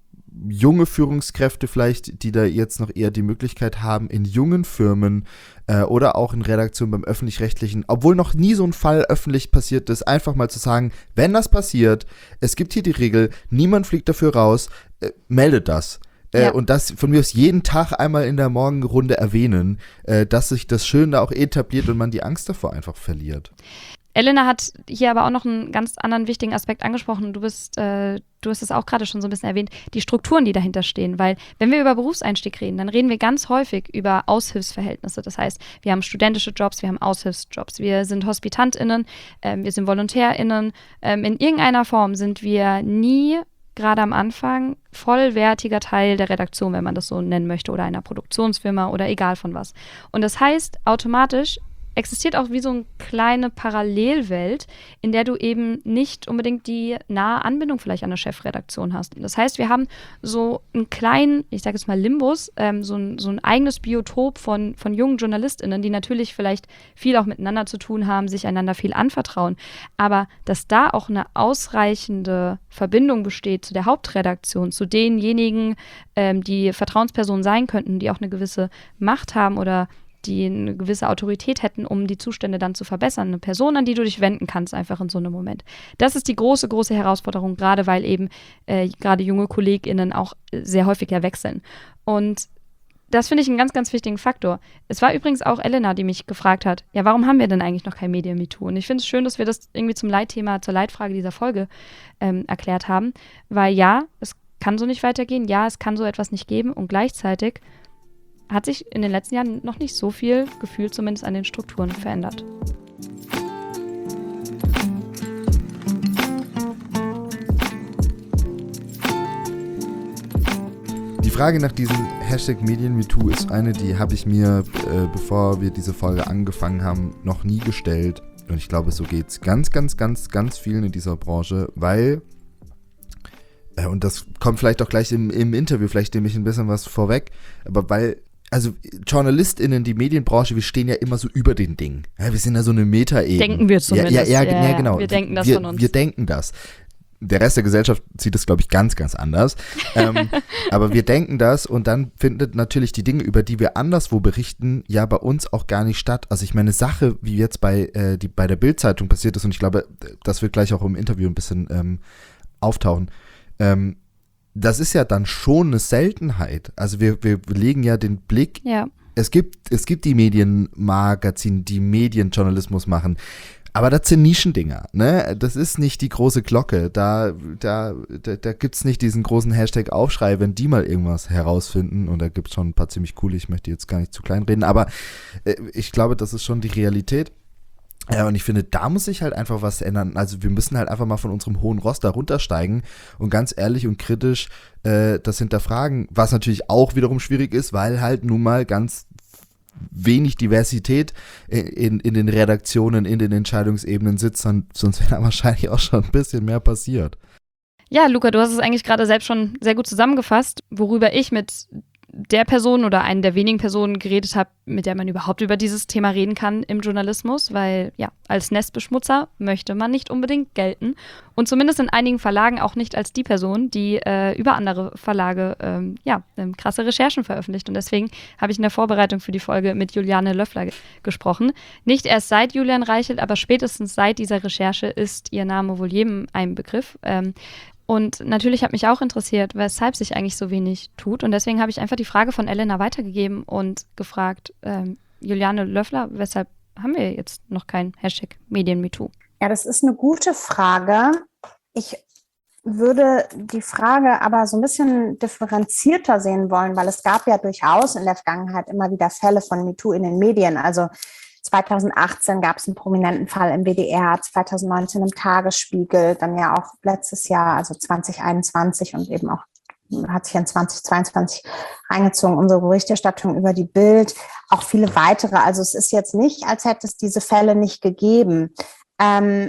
junge Führungskräfte vielleicht, die da jetzt noch eher die Möglichkeit haben, in jungen Firmen äh, oder auch in Redaktionen beim Öffentlich-Rechtlichen, obwohl noch nie so ein Fall öffentlich passiert ist, einfach mal zu sagen, wenn das passiert, es gibt hier die Regel, niemand fliegt dafür raus, äh, meldet das. Äh, Ja. Und das von mir aus jeden Tag einmal in der Morgenrunde erwähnen, äh, dass sich das schön da auch etabliert und man die Angst davor einfach verliert. Elena hat hier aber auch noch einen ganz anderen wichtigen Aspekt angesprochen. Du bist, äh, du hast es auch gerade schon so ein bisschen erwähnt, die Strukturen, die dahinter stehen. Weil wenn wir über Berufseinstieg reden, dann reden wir ganz häufig über Aushilfsverhältnisse. Das heißt, wir haben studentische Jobs, wir haben Aushilfsjobs, wir sind HospitantInnen, ähm, wir sind VolontärInnen. Ähm, in irgendeiner Form sind wir nie, gerade am Anfang, vollwertiger Teil der Redaktion, wenn man das so nennen möchte, oder einer Produktionsfirma oder egal von was. Und das heißt, automatisch existiert auch wie so eine kleine Parallelwelt, in der du eben nicht unbedingt die nahe Anbindung vielleicht an eine Chefredaktion hast. Das heißt, wir haben so einen kleinen, ich sage jetzt mal Limbus, ähm, so, ein, so ein eigenes Biotop von, von jungen JournalistInnen, die natürlich vielleicht viel auch miteinander zu tun haben, sich einander viel anvertrauen. Aber dass da auch eine ausreichende Verbindung besteht zu der Hauptredaktion, zu denjenigen, ähm, die Vertrauenspersonen sein könnten, die auch eine gewisse Macht haben oder die eine gewisse Autorität hätten, um die Zustände dann zu verbessern. Eine Person, an die du dich wenden kannst, einfach in so einem Moment. Das ist die große, große Herausforderung, gerade weil eben äh, gerade junge KollegInnen auch sehr häufig ja wechseln. Und das finde ich einen ganz, ganz wichtigen Faktor. Es war übrigens auch Elena, die mich gefragt hat, ja, warum haben wir denn eigentlich noch kein Medien-MeToo? Und ich finde es schön, dass wir das irgendwie zum Leitthema, zur Leitfrage dieser Folge ähm, erklärt haben, weil ja, es kann so nicht weitergehen, ja, es kann so etwas nicht geben und gleichzeitig hat sich in den letzten Jahren noch nicht so viel gefühlt, zumindest an den Strukturen, verändert. Die Frage nach diesem Hashtag MedienMeToo ist eine, die habe ich mir, äh, bevor wir diese Folge angefangen haben, noch nie gestellt. Und ich glaube, so geht es ganz, ganz, ganz, ganz vielen in dieser Branche, weil, äh, und das kommt vielleicht auch gleich im, im Interview, vielleicht nehme ich ein bisschen was vorweg, aber weil, also JournalistInnen, die Medienbranche, wir stehen ja immer so über den Dingen. Ja, wir sind ja so eine Meta-Ebene. Denken wir zumindest. Ja, ja, ja, Ja, ja, genau. wir denken das wir, von uns. Wir denken das. Der Rest der Gesellschaft sieht das, glaube ich, ganz, ganz anders. ähm, aber wir denken das und dann findet natürlich die Dinge, über die wir anderswo berichten, ja bei uns auch gar nicht statt. Also ich meine, eine Sache, wie jetzt bei, äh, die, bei der Bild-Zeitung passiert ist, und ich glaube, das wird gleich auch im Interview ein bisschen ähm, auftauchen, ähm, das ist ja dann schon eine Seltenheit. Also wir, wir legen ja den Blick, Ja. es gibt, es gibt die Medienmagazine, die Medienjournalismus machen. Aber das sind Nischendinger, ne? Das ist nicht die große Glocke. Da, da, da, da gibt es nicht diesen großen Hashtag-Aufschrei, wenn die mal irgendwas herausfinden. Und da gibt es schon ein paar ziemlich coole, ich möchte jetzt gar nicht zu klein reden, aber äh, ich glaube, das ist schon die Realität. Ja, und ich finde, da muss sich halt einfach was ändern. Also wir müssen halt einfach mal von unserem hohen Ross da runtersteigen und ganz ehrlich und kritisch äh, das hinterfragen, was natürlich auch wiederum schwierig ist, weil halt nun mal ganz wenig Diversität in, in, in den Redaktionen, in den Entscheidungsebenen sitzt, sonst wäre da wahrscheinlich auch schon ein bisschen mehr passiert. Ja, Luca, du hast es eigentlich gerade selbst schon sehr gut zusammengefasst, worüber ich mit der Person oder einen der wenigen Personen geredet habe, mit der man überhaupt über dieses Thema reden kann im Journalismus, weil ja, als Nestbeschmutzer möchte man nicht unbedingt gelten und zumindest in einigen Verlagen auch nicht als die Person, die äh, über andere Verlage ähm, ja, ähm, krasse Recherchen veröffentlicht. Und deswegen habe ich in der Vorbereitung für die Folge mit Juliane Löffler ge- gesprochen. Nicht erst seit Julian Reichelt, aber spätestens seit dieser Recherche ist ihr Name wohl jedem ein Begriff. Ähm, Und natürlich hat mich auch interessiert, weshalb sich eigentlich so wenig tut. Und deswegen habe ich einfach die Frage von Elena weitergegeben und gefragt, ähm, Juliane Löffler, weshalb haben wir jetzt noch kein Hashtag MedienMeToo? Ja, das ist eine gute Frage. Ich würde die Frage aber so ein bisschen differenzierter sehen wollen, weil es gab ja durchaus in der Vergangenheit immer wieder Fälle von MeToo in den Medien. Also zweitausendachtzehn gab es einen prominenten Fall im W D R, zweitausendneunzehn im Tagesspiegel, dann ja auch letztes Jahr, also zwanzig einundzwanzig und eben auch hat sich in zwanzig zweiundzwanzig reingezogen, unsere Berichterstattung über die Bild, auch viele weitere. Also es ist jetzt nicht, als hätte es diese Fälle nicht gegeben. Ähm,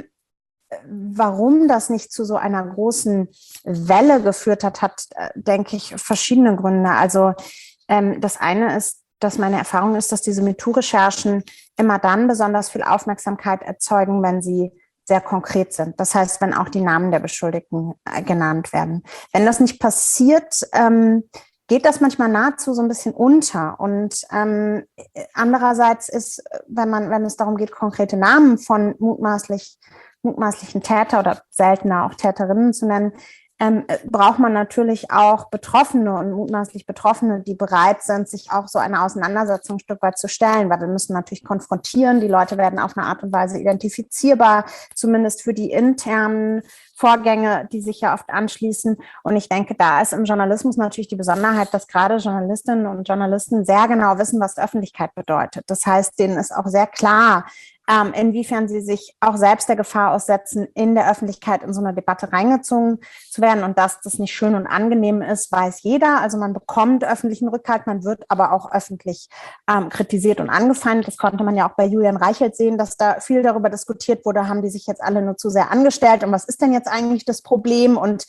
warum das nicht zu so einer großen Welle geführt hat, hat, denke ich, verschiedene Gründe. Also ähm, das eine ist, dass meine Erfahrung ist, dass diese MeToo-Recherchen immer dann besonders viel Aufmerksamkeit erzeugen, wenn sie sehr konkret sind. Das heißt, wenn auch die Namen der Beschuldigten äh, genannt werden. Wenn das nicht passiert, ähm, geht das manchmal nahezu so ein bisschen unter. Und ähm, andererseits ist, wenn man, wenn es darum geht, konkrete Namen von mutmaßlich, mutmaßlichen Täter oder seltener auch Täterinnen zu nennen, Ähm, braucht man natürlich auch Betroffene und mutmaßlich Betroffene, die bereit sind, sich auch so eine Auseinandersetzung ein Stück weit zu stellen, weil wir müssen natürlich konfrontieren. Die Leute werden auf eine Art und Weise identifizierbar, zumindest für die internen Vorgänge, die sich ja oft anschließen. Und ich denke, da ist im Journalismus natürlich die Besonderheit, dass gerade Journalistinnen und Journalisten sehr genau wissen, was Öffentlichkeit bedeutet. Das heißt, denen ist auch sehr klar, Ähm, inwiefern sie sich auch selbst der Gefahr aussetzen, in der Öffentlichkeit in so eine Debatte reingezogen zu werden. Und dass das nicht schön und angenehm ist, weiß jeder. Also man bekommt öffentlichen Rückhalt, man wird aber auch öffentlich ähm, kritisiert und angefeindet. Das konnte man ja auch bei Julian Reichelt sehen, dass da viel darüber diskutiert wurde, haben die sich jetzt alle nur zu sehr angestellt und was ist denn jetzt eigentlich das Problem? Und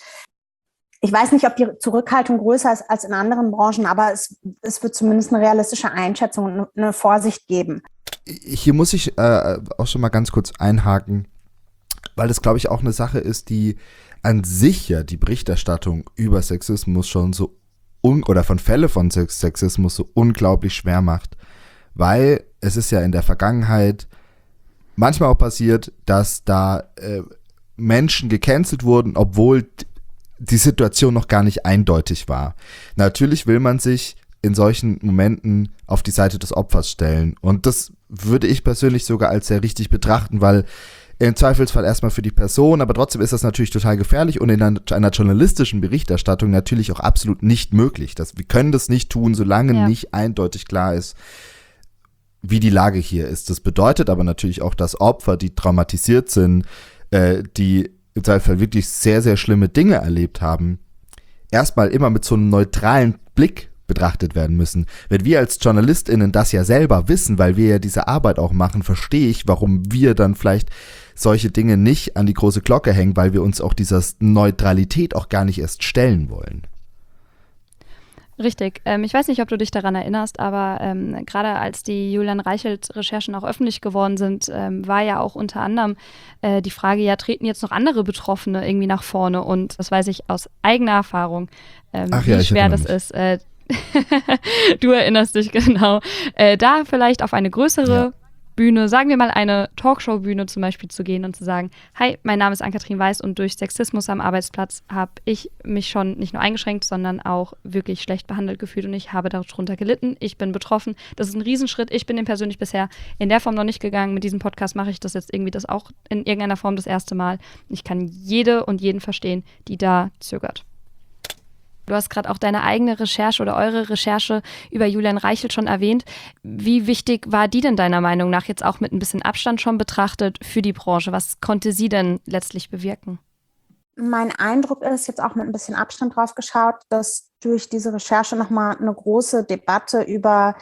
ich weiß nicht, ob die Zurückhaltung größer ist als in anderen Branchen, aber es, es wird zumindest eine realistische Einschätzung und eine Vorsicht geben. Hier muss ich äh, auch schon mal ganz kurz einhaken, weil das, glaube ich, auch eine Sache ist, die an sich ja die Berichterstattung über Sexismus schon so un- oder von Fälle von Sexismus so unglaublich schwer macht, weil es ist ja in der Vergangenheit manchmal auch passiert, dass da äh, Menschen gecancelt wurden, obwohl die Situation noch gar nicht eindeutig war. Natürlich will man sich in solchen Momenten auf die Seite des Opfers stellen. Und das würde ich persönlich sogar als sehr richtig betrachten, weil im Zweifelsfall erstmal für die Person, aber trotzdem ist das natürlich total gefährlich und in einer, einer journalistischen Berichterstattung natürlich auch absolut nicht möglich. Das, wir können das nicht tun, solange ja. nicht eindeutig klar ist, wie die Lage hier ist. Das bedeutet aber natürlich auch, dass Opfer, die traumatisiert sind, äh, die im Zweifelsfall wirklich sehr, sehr schlimme Dinge erlebt haben, erstmal immer mit so einem neutralen Blick betrachtet werden müssen. Wenn wir als JournalistInnen das ja selber wissen, weil wir ja diese Arbeit auch machen, verstehe ich, warum wir dann vielleicht solche Dinge nicht an die große Glocke hängen, weil wir uns auch dieser Neutralität auch gar nicht erst stellen wollen. Richtig. Ähm, ich weiß nicht, ob du dich daran erinnerst, aber ähm, gerade als die Julian Reichelt-Recherchen auch öffentlich geworden sind, ähm, war ja auch unter anderem äh, die Frage, ja, treten jetzt noch andere Betroffene irgendwie nach vorne? Und das weiß ich aus eigener Erfahrung, ähm, Ach wie ja, schwer das ist. Äh, du erinnerst dich genau. Äh, da vielleicht auf eine größere ja. Bühne, sagen wir mal eine Talkshow-Bühne zum Beispiel zu gehen und zu sagen, hi, mein Name ist Ann-Kathrin Weiß und durch Sexismus am Arbeitsplatz habe ich mich schon nicht nur eingeschränkt, sondern auch wirklich schlecht behandelt gefühlt und ich habe darunter gelitten, ich bin betroffen. Das ist ein Riesenschritt, ich bin den persönlich bisher in der Form noch nicht gegangen. Mit diesem Podcast mache ich das jetzt irgendwie das auch in irgendeiner Form das erste Mal. Ich kann jede und jeden verstehen, die da zögert. Du hast gerade auch deine eigene Recherche oder eure Recherche über Julian Reichelt schon erwähnt. Wie wichtig war die denn deiner Meinung nach jetzt auch mit ein bisschen Abstand schon betrachtet für die Branche? Was konnte sie denn letztlich bewirken? Mein Eindruck ist, jetzt auch mit ein bisschen Abstand drauf geschaut, dass durch diese Recherche nochmal eine große Debatte über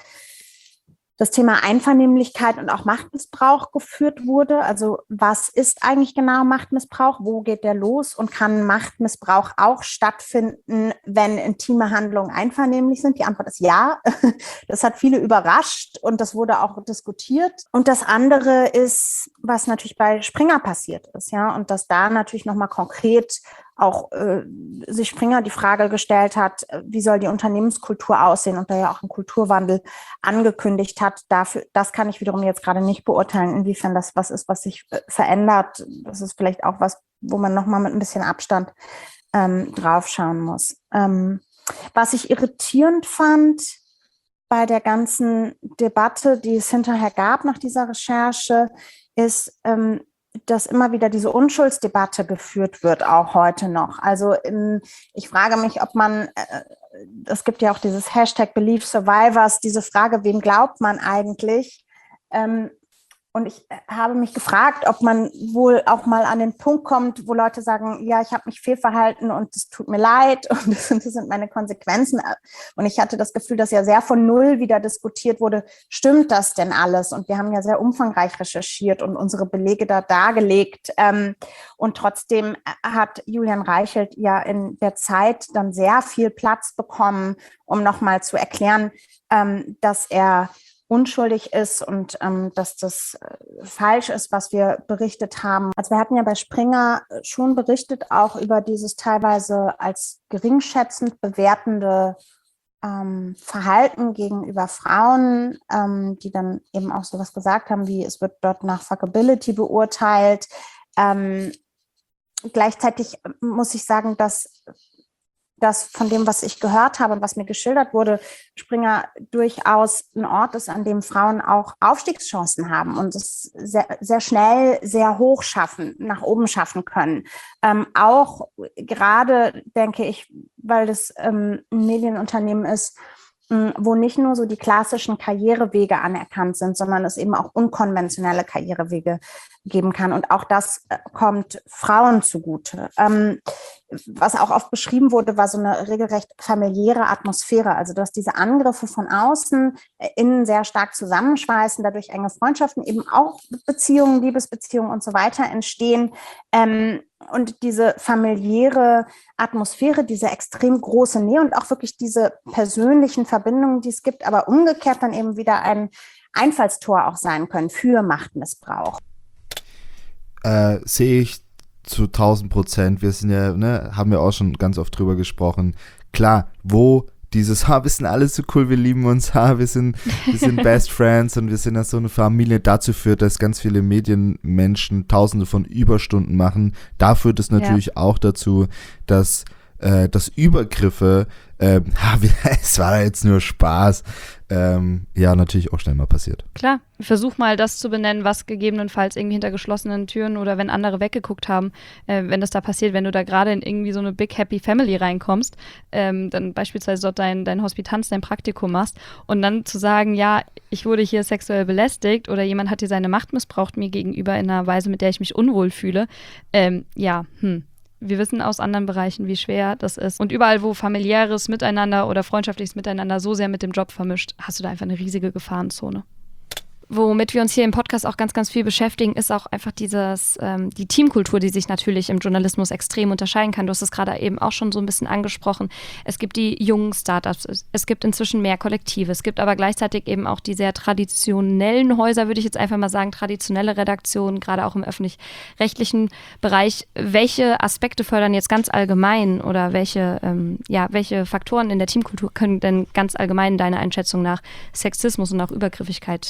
das Thema Einvernehmlichkeit und auch Machtmissbrauch geführt wurde. Also was ist eigentlich genau Machtmissbrauch? Wo geht der los? Und kann Machtmissbrauch auch stattfinden, wenn intime Handlungen einvernehmlich sind? Die Antwort ist ja. Das hat viele überrascht und das wurde auch diskutiert. Und das andere ist, was natürlich bei Springer passiert ist, ja, und dass da natürlich nochmal konkret auch äh, sich Springer die Frage gestellt hat, wie soll die Unternehmenskultur aussehen und da ja auch einen Kulturwandel angekündigt hat. Dafür, das kann ich wiederum jetzt gerade nicht beurteilen, inwiefern das was ist, was sich äh, verändert. Das ist vielleicht auch was, wo man nochmal mit ein bisschen Abstand ähm, draufschauen muss. Ähm, was ich irritierend fand bei der ganzen Debatte, die es hinterher gab nach dieser Recherche, ist, ähm, dass immer wieder diese Unschuldsdebatte geführt wird, auch heute noch. Also in, ich frage mich, ob man, äh, es gibt ja auch dieses Hashtag Believe Survivors, diese Frage, wem glaubt man eigentlich? Ähm, und ich habe mich gefragt, ob man wohl auch mal an den Punkt kommt, wo Leute sagen, ja, ich habe mich fehlverhalten und es tut mir leid und das sind, das sind meine Konsequenzen. Und ich hatte das Gefühl, dass ja sehr von Null wieder diskutiert wurde, stimmt das denn alles? Und wir haben ja sehr umfangreich recherchiert und unsere Belege da dargelegt. Und trotzdem hat Julian Reichelt ja in der Zeit dann sehr viel Platz bekommen, um nochmal zu erklären, dass er unschuldig ist und ähm, dass das äh, falsch ist, was wir berichtet haben. Also wir hatten ja bei Springer schon berichtet, auch über dieses teilweise als geringschätzend bewertende ähm, Verhalten gegenüber Frauen, ähm, die dann eben auch sowas gesagt haben, wie es wird dort nach Fuckability beurteilt. Ähm, gleichzeitig muss ich sagen, dass dass von dem, was ich gehört habe und was mir geschildert wurde, Springer durchaus ein Ort ist, an dem Frauen auch Aufstiegschancen haben und es sehr, sehr schnell, sehr hoch schaffen, nach oben schaffen können. Ähm, auch gerade, denke ich, weil das ähm, ein Medienunternehmen ist, wo nicht nur so die klassischen Karrierewege anerkannt sind, sondern es eben auch unkonventionelle Karrierewege geben kann. Und auch das kommt Frauen zugute. Ähm, was auch oft beschrieben wurde, war so eine regelrecht familiäre Atmosphäre. Also dass diese Angriffe von außen innen sehr stark zusammenschweißen, dadurch enge Freundschaften, eben auch Beziehungen, Liebesbeziehungen und so weiter entstehen. Ähm, und diese familiäre Atmosphäre, diese extrem große Nähe und auch wirklich diese persönlichen Verbindungen, die es gibt, aber umgekehrt dann eben wieder ein Einfallstor auch sein können für Machtmissbrauch. Äh, sehe ich zu tausend Prozent. Wir sind ja, ne, haben wir auch schon ganz oft drüber gesprochen. Klar, wo dieses, ha, wir sind alle so cool, wir lieben uns, ha, wir sind, wir sind Best Friends und wir sind ja so eine Familie, dazu führt, dass ganz viele Medienmenschen tausende von Überstunden machen. Da führt es natürlich ja. auch dazu, dass, äh, dass Übergriffe, äh, ha, es war jetzt nur Spaß, ähm, ja, natürlich auch schnell mal passiert. Klar, versuch mal das zu benennen, was gegebenenfalls irgendwie hinter geschlossenen Türen oder wenn andere weggeguckt haben, äh, wenn das da passiert, wenn du da gerade in irgendwie so eine Big Happy Family reinkommst, ähm, dann beispielsweise dort dein, dein Hospitanz, dein Praktikum machst und dann zu sagen, ja, ich wurde hier sexuell belästigt oder jemand hat hier seine Macht missbraucht mir gegenüber in einer Weise, mit der ich mich unwohl fühle, ähm, ja, hm. Wir wissen aus anderen Bereichen, wie schwer das ist. Und überall, wo familiäres Miteinander oder freundschaftliches Miteinander so sehr mit dem Job vermischt, hast du da einfach eine riesige Gefahrenzone. Womit wir uns hier im Podcast auch ganz, ganz viel beschäftigen, ist auch einfach dieses, ähm, die Teamkultur, die sich natürlich im Journalismus extrem unterscheiden kann. Du hast es gerade eben auch schon so ein bisschen angesprochen. Es gibt die jungen Startups, es gibt inzwischen mehr Kollektive, es gibt aber gleichzeitig eben auch die sehr traditionellen Häuser, würde ich jetzt einfach mal sagen, traditionelle Redaktionen, gerade auch im öffentlich-rechtlichen Bereich. Welche Aspekte fördern jetzt ganz allgemein oder welche, ähm, ja, welche Faktoren in der Teamkultur können denn ganz allgemein deiner Einschätzung nach Sexismus und auch Übergriffigkeit äh, am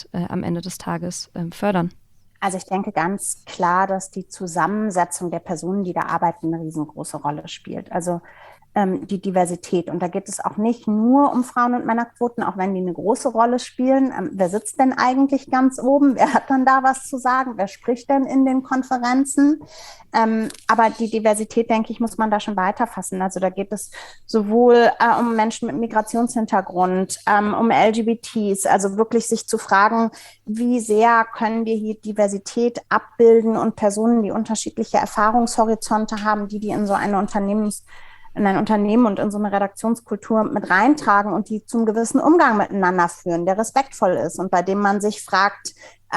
Ende des Tages ähm, fördern? Also ich denke ganz klar, dass die Zusammensetzung der Personen, die da arbeiten, eine riesengroße Rolle spielt. Also ähm, die Diversität. Und da geht es auch nicht nur um Frauen- und Männerquoten, auch wenn die eine große Rolle spielen. Ähm, wer sitzt denn eigentlich ganz oben? Wer hat dann da was zu sagen? Wer spricht denn in den Konferenzen? Ähm, aber die Diversität, denke ich, muss man da schon weiterfassen. Also da geht es sowohl äh, um Menschen mit Migrationshintergrund, ähm, um L G B Ts, also wirklich sich zu fragen, wie sehr können wir hier Diversität abbilden und Personen, die unterschiedliche Erfahrungshorizonte haben, die die in so eine Unternehmens in ein Unternehmen und in so eine Redaktionskultur mit reintragen und die zum gewissen Umgang miteinander führen, der respektvoll ist und bei dem man sich fragt,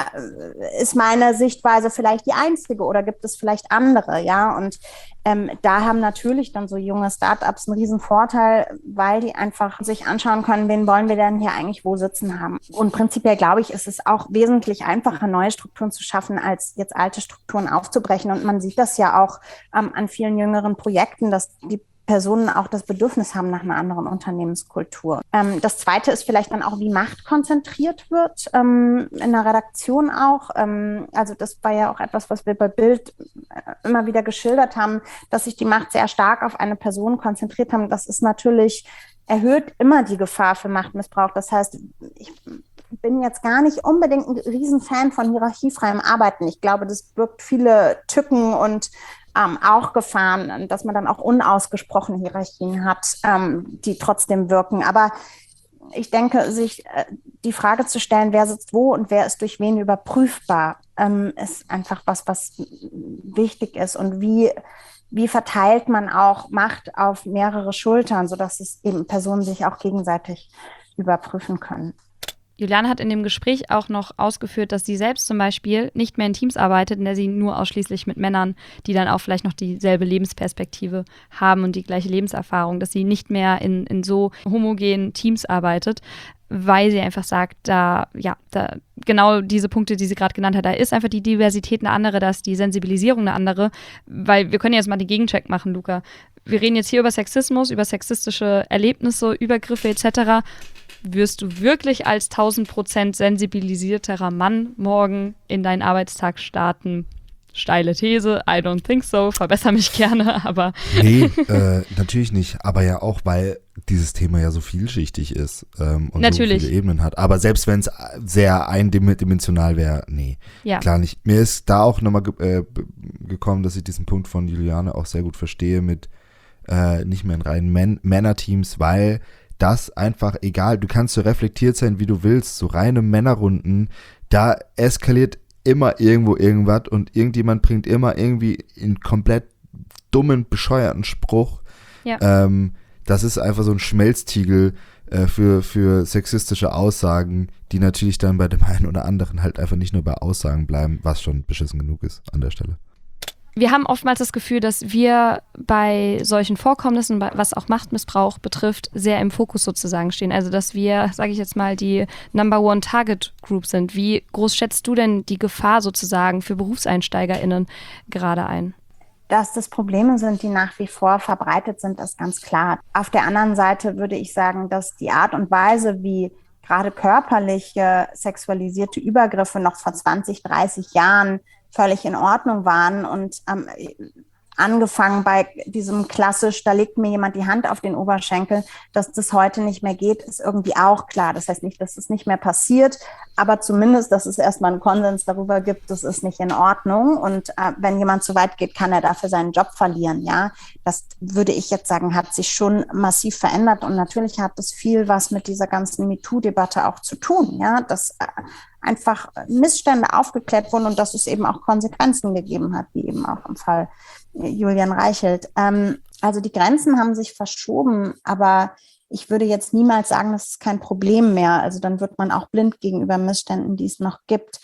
äh, ist meine Sichtweise vielleicht die einzige oder gibt es vielleicht andere, ja? Und ähm, da haben natürlich dann so junge Startups einen riesen Vorteil, weil die einfach sich anschauen können, wen wollen wir denn hier eigentlich wo sitzen haben. Und prinzipiell, glaube ich, ist es auch wesentlich einfacher, neue Strukturen zu schaffen, als jetzt alte Strukturen aufzubrechen. Und man sieht das ja auch ähm, an vielen jüngeren Projekten, dass die Personen auch das Bedürfnis haben nach einer anderen Unternehmenskultur. Ähm, das Zweite ist vielleicht dann auch, wie Macht konzentriert wird, ähm, in der Redaktion auch. Ähm, also das war ja auch etwas, was wir bei Bild immer wieder geschildert haben, dass sich die Macht sehr stark auf eine Person konzentriert haben. Das ist natürlich, erhöht immer die Gefahr für Machtmissbrauch. Das heißt, ich bin jetzt gar nicht unbedingt ein Riesenfan von hierarchiefreiem Arbeiten. Ich glaube, das birgt viele Tücken und Ähm, auch Gefahren, dass man dann auch unausgesprochene Hierarchien hat, ähm, die trotzdem wirken. Aber ich denke, sich äh, die Frage zu stellen, wer sitzt wo und wer ist durch wen überprüfbar, ähm, ist einfach was, was wichtig ist. Und wie, wie verteilt man auch Macht auf mehrere Schultern, sodass es eben Personen sich auch gegenseitig überprüfen können. Juliane hat in dem Gespräch auch noch ausgeführt, dass sie selbst zum Beispiel nicht mehr in Teams arbeitet, in der sie nur ausschließlich mit Männern, die dann auch vielleicht noch dieselbe Lebensperspektive haben und die gleiche Lebenserfahrung, dass sie nicht mehr in, in so homogenen Teams arbeitet, weil sie einfach sagt, da, ja, da genau diese Punkte, die sie gerade genannt hat, da ist einfach die Diversität eine andere, da ist die Sensibilisierung eine andere, weil wir können jetzt mal den Gegencheck machen, Luca. Wir reden jetzt hier über Sexismus, über sexistische Erlebnisse, Übergriffe et cetera. Wirst du wirklich als tausend Prozent sensibilisierterer Mann morgen in deinen Arbeitstag starten? Steile These, I don't think so, verbessere mich gerne, aber... Nee, äh, natürlich nicht, aber ja auch, weil dieses Thema ja so vielschichtig ist ähm, und natürlich. so viele Ebenen hat. Aber selbst wenn es sehr eindimensional wäre, nee, ja. Klar nicht. Mir ist da auch nochmal ge- äh, gekommen, dass ich diesen Punkt von Juliane auch sehr gut verstehe mit äh, nicht mehr in reinen Män- Männerteams, weil das einfach, egal, du kannst so reflektiert sein, wie du willst, so reine Männerrunden, da eskaliert immer irgendwo irgendwas und irgendjemand bringt immer irgendwie einen komplett dummen, bescheuerten Spruch. Ja. Ähm, das ist einfach so ein Schmelztiegel äh, für, für sexistische Aussagen, die natürlich dann bei dem einen oder anderen halt einfach nicht nur bei Aussagen bleiben, was schon beschissen genug ist an der Stelle. Wir haben oftmals das Gefühl, dass wir bei solchen Vorkommnissen, was auch Machtmissbrauch betrifft, sehr im Fokus sozusagen stehen. Also dass wir, sage ich jetzt mal, die Number One Target Group sind. Wie groß schätzt du denn die Gefahr sozusagen für BerufseinsteigerInnen gerade ein? Dass das Probleme sind, die nach wie vor verbreitet sind, ist ganz klar. Auf der anderen Seite würde ich sagen, dass die Art und Weise, wie gerade körperliche sexualisierte Übergriffe noch vor zwanzig, dreißig Jahren völlig in Ordnung waren und ähm, angefangen bei diesem klassisch, da legt mir jemand die Hand auf den Oberschenkel, dass das heute nicht mehr geht, ist irgendwie auch klar. Das heißt nicht, dass es nicht mehr passiert, aber zumindest, dass es erstmal einen Konsens darüber gibt, das ist nicht in Ordnung und äh, wenn jemand zu weit geht, kann er dafür seinen Job verlieren, ja. Das würde ich jetzt sagen, hat sich schon massiv verändert und natürlich hat das viel was mit dieser ganzen MeToo-Debatte auch zu tun, ja, dass äh, einfach Missstände aufgeklärt wurden und dass es eben auch Konsequenzen gegeben hat, wie eben auch im Fall Julian Reichelt. Ähm, also die Grenzen haben sich verschoben, aber ich würde jetzt niemals sagen, das ist kein Problem mehr. Also dann wird man auch blind gegenüber Missständen, die es noch gibt.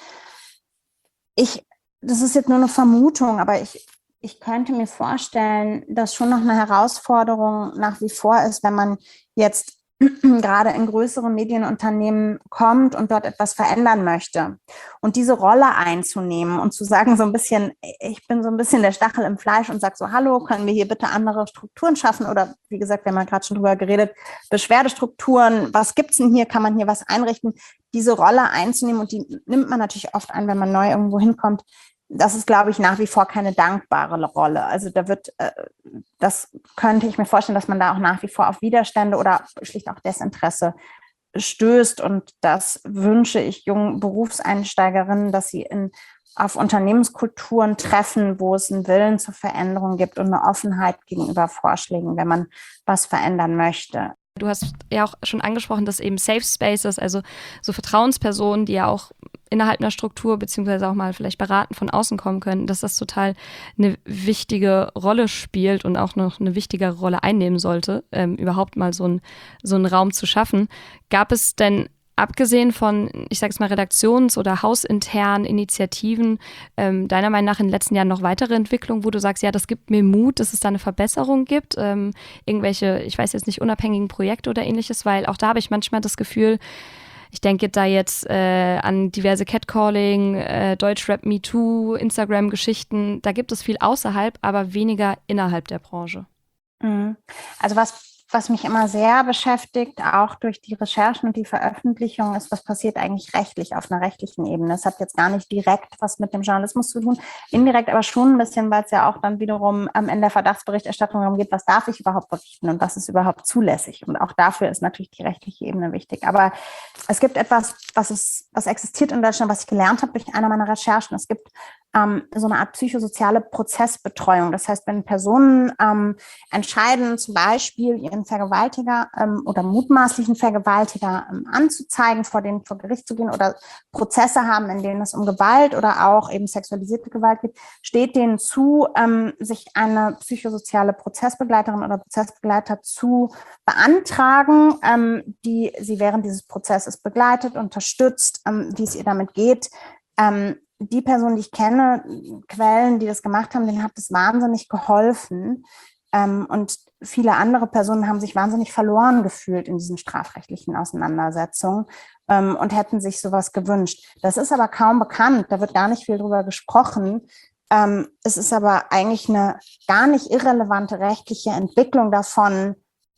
Ich, das ist jetzt nur eine Vermutung, aber ich, ich könnte mir vorstellen, dass schon noch eine Herausforderung nach wie vor ist, wenn man jetzt gerade in größeren Medienunternehmen kommt und dort etwas verändern möchte. Und diese Rolle einzunehmen und zu sagen, so ein bisschen, ich bin so ein bisschen der Stachel im Fleisch und sage so, hallo, können wir hier bitte andere Strukturen schaffen? Oder wie gesagt, wir haben ja gerade schon drüber geredet, Beschwerdestrukturen, was gibt's denn hier? Kann man hier was einrichten? Diese Rolle einzunehmen, und die nimmt man natürlich oft ein, wenn man neu irgendwo hinkommt. Das ist, glaube ich, nach wie vor keine dankbare Rolle. Also da wird, äh, das könnte ich mir vorstellen, dass man da auch nach wie vor auf Widerstände oder schlicht auch Desinteresse stößt. Und das wünsche ich jungen Berufseinsteigerinnen, dass sie in, auf Unternehmenskulturen treffen, wo es einen Willen zur Veränderung gibt und eine Offenheit gegenüber Vorschlägen, wenn man was verändern möchte. Du hast ja auch schon angesprochen, dass eben Safe Spaces, also so Vertrauenspersonen, die ja auch innerhalb einer Struktur beziehungsweise auch mal vielleicht beratend von außen kommen können, dass das total eine wichtige Rolle spielt und auch noch eine wichtige Rolle einnehmen sollte, ähm, überhaupt mal so, ein, so einen Raum zu schaffen. Gab es denn abgesehen von, ich sage es mal, redaktions- oder hausinternen Initiativen, ähm, deiner Meinung nach in den letzten Jahren noch weitere Entwicklungen, wo du sagst, ja, das gibt mir Mut, dass es da eine Verbesserung gibt, ähm, irgendwelche, ich weiß jetzt nicht, unabhängigen Projekte oder ähnliches, weil auch da habe ich manchmal das Gefühl, ich denke da jetzt äh, an diverse Catcalling, äh, Deutschrap, MeToo, Instagram-Geschichten, da gibt es viel außerhalb, aber weniger innerhalb der Branche. Also was Was mich immer sehr beschäftigt, auch durch die Recherchen und die Veröffentlichung, ist, was passiert eigentlich rechtlich auf einer rechtlichen Ebene. Das hat jetzt gar nicht direkt was mit dem Journalismus zu tun, indirekt aber schon ein bisschen, weil es ja auch dann wiederum ähm, in der Verdachtsberichterstattung darum geht, was darf ich überhaupt berichten und was ist überhaupt zulässig. Und auch dafür ist natürlich die rechtliche Ebene wichtig. Aber es gibt etwas, was, ist, was existiert in Deutschland, was ich gelernt habe durch eine meiner Recherchen. Es gibt ähm, so eine Art psychosoziale Prozessbetreuung. Das heißt, wenn Personen ähm, entscheiden, zum Beispiel ihren Vergewaltiger ähm, oder mutmaßlichen Vergewaltiger ähm, anzuzeigen, vor denen vor Gericht zu gehen oder Prozesse haben, in denen es um Gewalt oder auch eben sexualisierte Gewalt geht, steht denen zu, ähm, sich eine psychosoziale Prozessbegleiterin oder Prozessbegleiter zu beantragen, ähm, die sie während dieses Prozesses begleitet, unterstützt, ähm, wie es ihr damit geht. Ähm, die Personen, die ich kenne, Quellen, die das gemacht haben, denen hat es wahnsinnig geholfen. Ähm, und viele andere Personen haben sich wahnsinnig verloren gefühlt in diesen strafrechtlichen Auseinandersetzungen ähm, und hätten sich sowas gewünscht. Das ist aber kaum bekannt, da wird gar nicht viel drüber gesprochen. Ähm, es ist aber eigentlich eine gar nicht irrelevante rechtliche Entwicklung davon,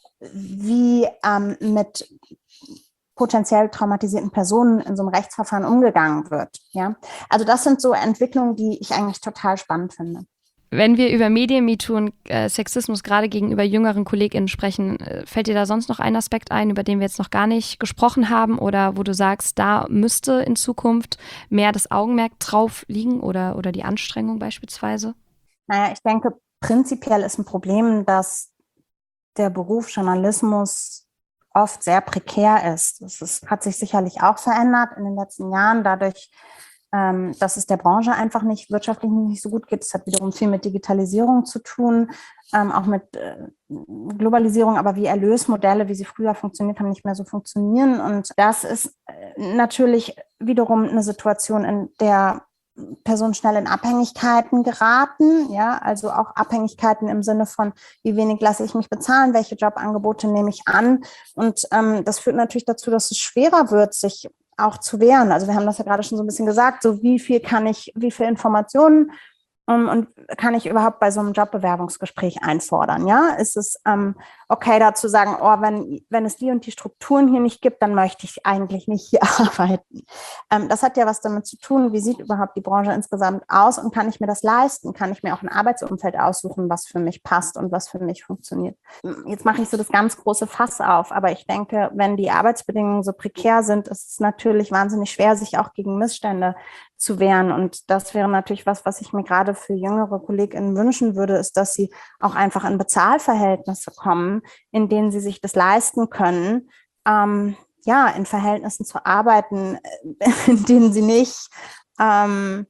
wie ähm, mit potenziell traumatisierten Personen in so einem Rechtsverfahren umgegangen wird. Ja? Also das sind so Entwicklungen, die ich eigentlich total spannend finde. Wenn wir über Medien-MeToo und äh, Sexismus gerade gegenüber jüngeren KollegInnen sprechen, äh, fällt dir da sonst noch ein Aspekt ein, über den wir jetzt noch gar nicht gesprochen haben oder wo du sagst, da müsste in Zukunft mehr das Augenmerk drauf liegen oder, oder die Anstrengung beispielsweise? Naja, ich denke, prinzipiell ist ein Problem, dass der Beruf Journalismus oft sehr prekär ist. Das ist, hat sich sicherlich auch verändert in den letzten Jahren, dadurch, ähm, dass es der Branche einfach nicht wirtschaftlich nicht so gut geht. Es hat wiederum viel mit Digitalisierung zu tun, ähm, auch mit äh, Globalisierung, aber wie Erlösmodelle, wie sie früher funktioniert haben, nicht mehr so funktionieren. Und das ist äh, natürlich wiederum eine Situation, in der Personen schnell in Abhängigkeiten geraten, ja, also auch Abhängigkeiten im Sinne von, wie wenig lasse ich mich bezahlen, welche Jobangebote nehme ich an. Und ähm, das führt natürlich dazu, dass es schwerer wird, sich auch zu wehren. Also wir haben das ja gerade schon so ein bisschen gesagt, so wie viel kann ich, wie viel Informationen um, und kann ich überhaupt bei so einem Jobbewerbungsgespräch einfordern, ja? Ist es ähm, okay, da zu sagen, oh, wenn, wenn es die und die Strukturen hier nicht gibt, dann möchte ich eigentlich nicht hier arbeiten. Ähm, das hat ja was damit zu tun, wie sieht überhaupt die Branche insgesamt aus und kann ich mir das leisten? Kann ich mir auch ein Arbeitsumfeld aussuchen, was für mich passt und was für mich funktioniert? Jetzt mache ich so das ganz große Fass auf, aber ich denke, wenn die Arbeitsbedingungen so prekär sind, ist es natürlich wahnsinnig schwer, sich auch gegen Missstände zu wehren. Und das wäre natürlich was, was ich mir gerade für jüngere KollegInnen wünschen würde, ist, dass sie auch einfach in Bezahlverhältnisse kommen, in denen sie sich das leisten können, ähm, ja, in Verhältnissen zu arbeiten, in denen sie nicht ähm,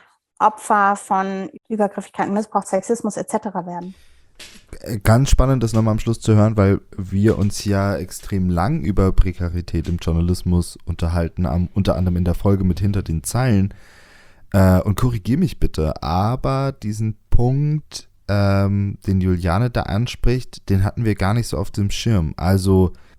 Opfer von Übergriffigkeiten, Missbrauch, Sexismus et cetera werden. Ganz spannend, das nochmal am Schluss zu hören, weil wir uns ja extrem lang über Prekarität im Journalismus unterhalten, am, unter anderem in der Folge mit Hinter den Zeilen. Äh, und korrigier mich bitte, aber diesen Punkt, ähm, den Juliane da anspricht, den hatten wir gar nicht so auf dem Schirm. Also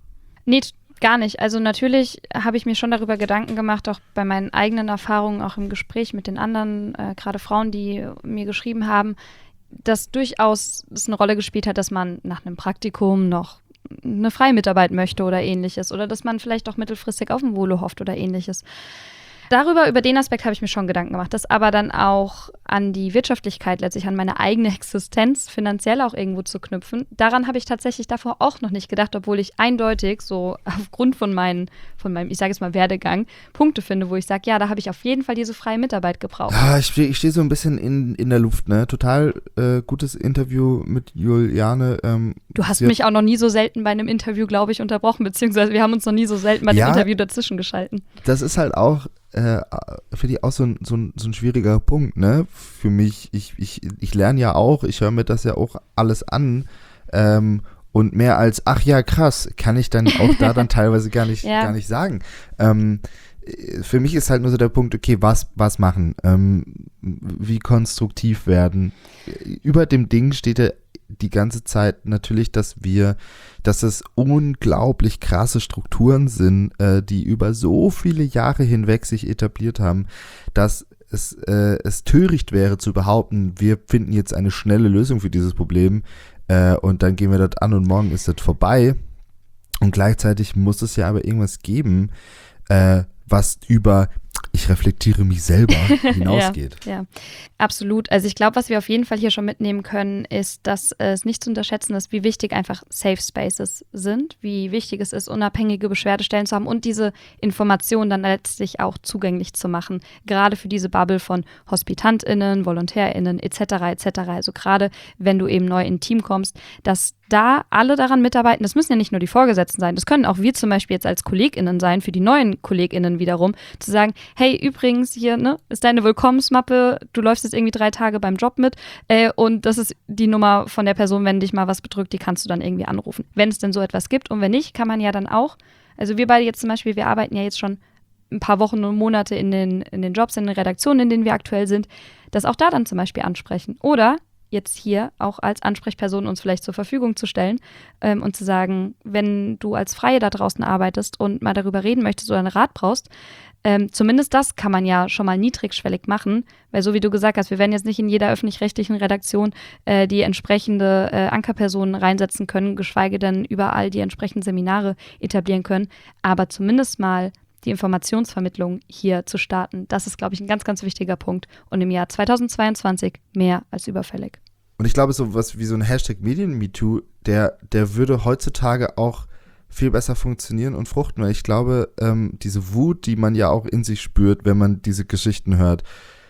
Nee, gar nicht. Also natürlich habe ich mir schon darüber Gedanken gemacht, auch bei meinen eigenen Erfahrungen, auch im Gespräch mit den anderen, äh, gerade Frauen, die mir geschrieben haben, dass durchaus es eine Rolle gespielt hat, dass man nach einem Praktikum noch eine freie Mitarbeit möchte oder ähnliches oder dass man vielleicht auch mittelfristig auf ein Volo hofft oder ähnliches. Darüber, über den Aspekt habe ich mir schon Gedanken gemacht, das aber dann auch an die Wirtschaftlichkeit, letztlich an meine eigene Existenz finanziell auch irgendwo zu knüpfen. Daran habe ich tatsächlich davor auch noch nicht gedacht, obwohl ich eindeutig so aufgrund von, meinen, von meinem, ich sage jetzt mal Werdegang, Punkte finde, wo ich sage, ja, da habe ich auf jeden Fall diese freie Mitarbeit gebraucht. Ja, ich stehe ich steh so ein bisschen in, in der Luft, ne? Total äh, gutes Interview mit Juliane. Ähm, du hast mich auch noch nie so selten bei einem Interview, glaube ich, unterbrochen, beziehungsweise wir haben uns noch nie so selten bei ja, dem Interview dazwischen geschalten. Das ist halt auch Äh, finde ich auch so ein, so, ein, so ein schwieriger Punkt, ne? Für mich, ich, ich, ich lerne ja auch, ich höre mir das ja auch alles an ähm, und mehr als, ach ja, krass, kann ich dann auch da dann teilweise gar nicht, ja. gar nicht sagen. Ähm, für mich ist halt nur so der Punkt, okay, was, was machen? Ähm, wie konstruktiv werden? Über dem Ding steht ja die ganze Zeit natürlich, dass wir, dass es unglaublich krasse Strukturen sind, äh, die über so viele Jahre hinweg sich etabliert haben, dass es, äh, es töricht wäre zu behaupten, wir finden jetzt eine schnelle Lösung für dieses Problem äh, und dann gehen wir das an und morgen ist das vorbei. Und gleichzeitig muss es ja aber irgendwas geben, äh, was über ich reflektiere mich selber hinausgeht. Ja, ja, absolut. Also ich glaube, was wir auf jeden Fall hier schon mitnehmen können, ist, dass es nicht zu unterschätzen ist, wie wichtig einfach Safe Spaces sind, wie wichtig es ist, unabhängige Beschwerdestellen zu haben und diese Informationen dann letztlich auch zugänglich zu machen, gerade für diese Bubble von HospitantInnen, VolontärInnen et cetera et cetera. Also gerade, wenn du eben neu in ein Team kommst, dass da alle daran mitarbeiten, das müssen ja nicht nur die Vorgesetzten sein, das können auch wir zum Beispiel jetzt als KollegInnen sein, für die neuen KollegInnen wiederum, zu sagen, hey, übrigens, hier ne, ist deine Willkommensmappe, du läufst jetzt irgendwie drei Tage beim Job mit äh, und das ist die Nummer von der Person, wenn dich mal was bedrückt, die kannst du dann irgendwie anrufen, wenn es denn so etwas gibt. Und wenn nicht, kann man ja dann auch, also wir beide jetzt zum Beispiel, wir arbeiten ja jetzt schon ein paar Wochen und Monate in den, in den Jobs, in den Redaktionen, in denen wir aktuell sind, das auch da dann zum Beispiel ansprechen. Oder jetzt hier auch als Ansprechperson uns vielleicht zur Verfügung zu stellen ähm, und zu sagen, wenn du als Freie da draußen arbeitest und mal darüber reden möchtest oder einen Rat brauchst, ähm, zumindest das kann man ja schon mal niedrigschwellig machen, weil so wie du gesagt hast, wir werden jetzt nicht in jeder öffentlich-rechtlichen Redaktion äh, die entsprechende äh, Ankerpersonen reinsetzen können, geschweige denn überall die entsprechenden Seminare etablieren können, aber zumindest mal die Informationsvermittlung hier zu starten, das ist, glaube ich, ein ganz, ganz wichtiger Punkt und im Jahr zweitausendzweiundzwanzig mehr als überfällig. Und ich glaube, so was wie so ein Hashtag Medien-MeToo, der, der würde heutzutage auch viel besser funktionieren und fruchten, weil ich glaube, ähm, diese Wut, die man ja auch in sich spürt, wenn man diese Geschichten hört,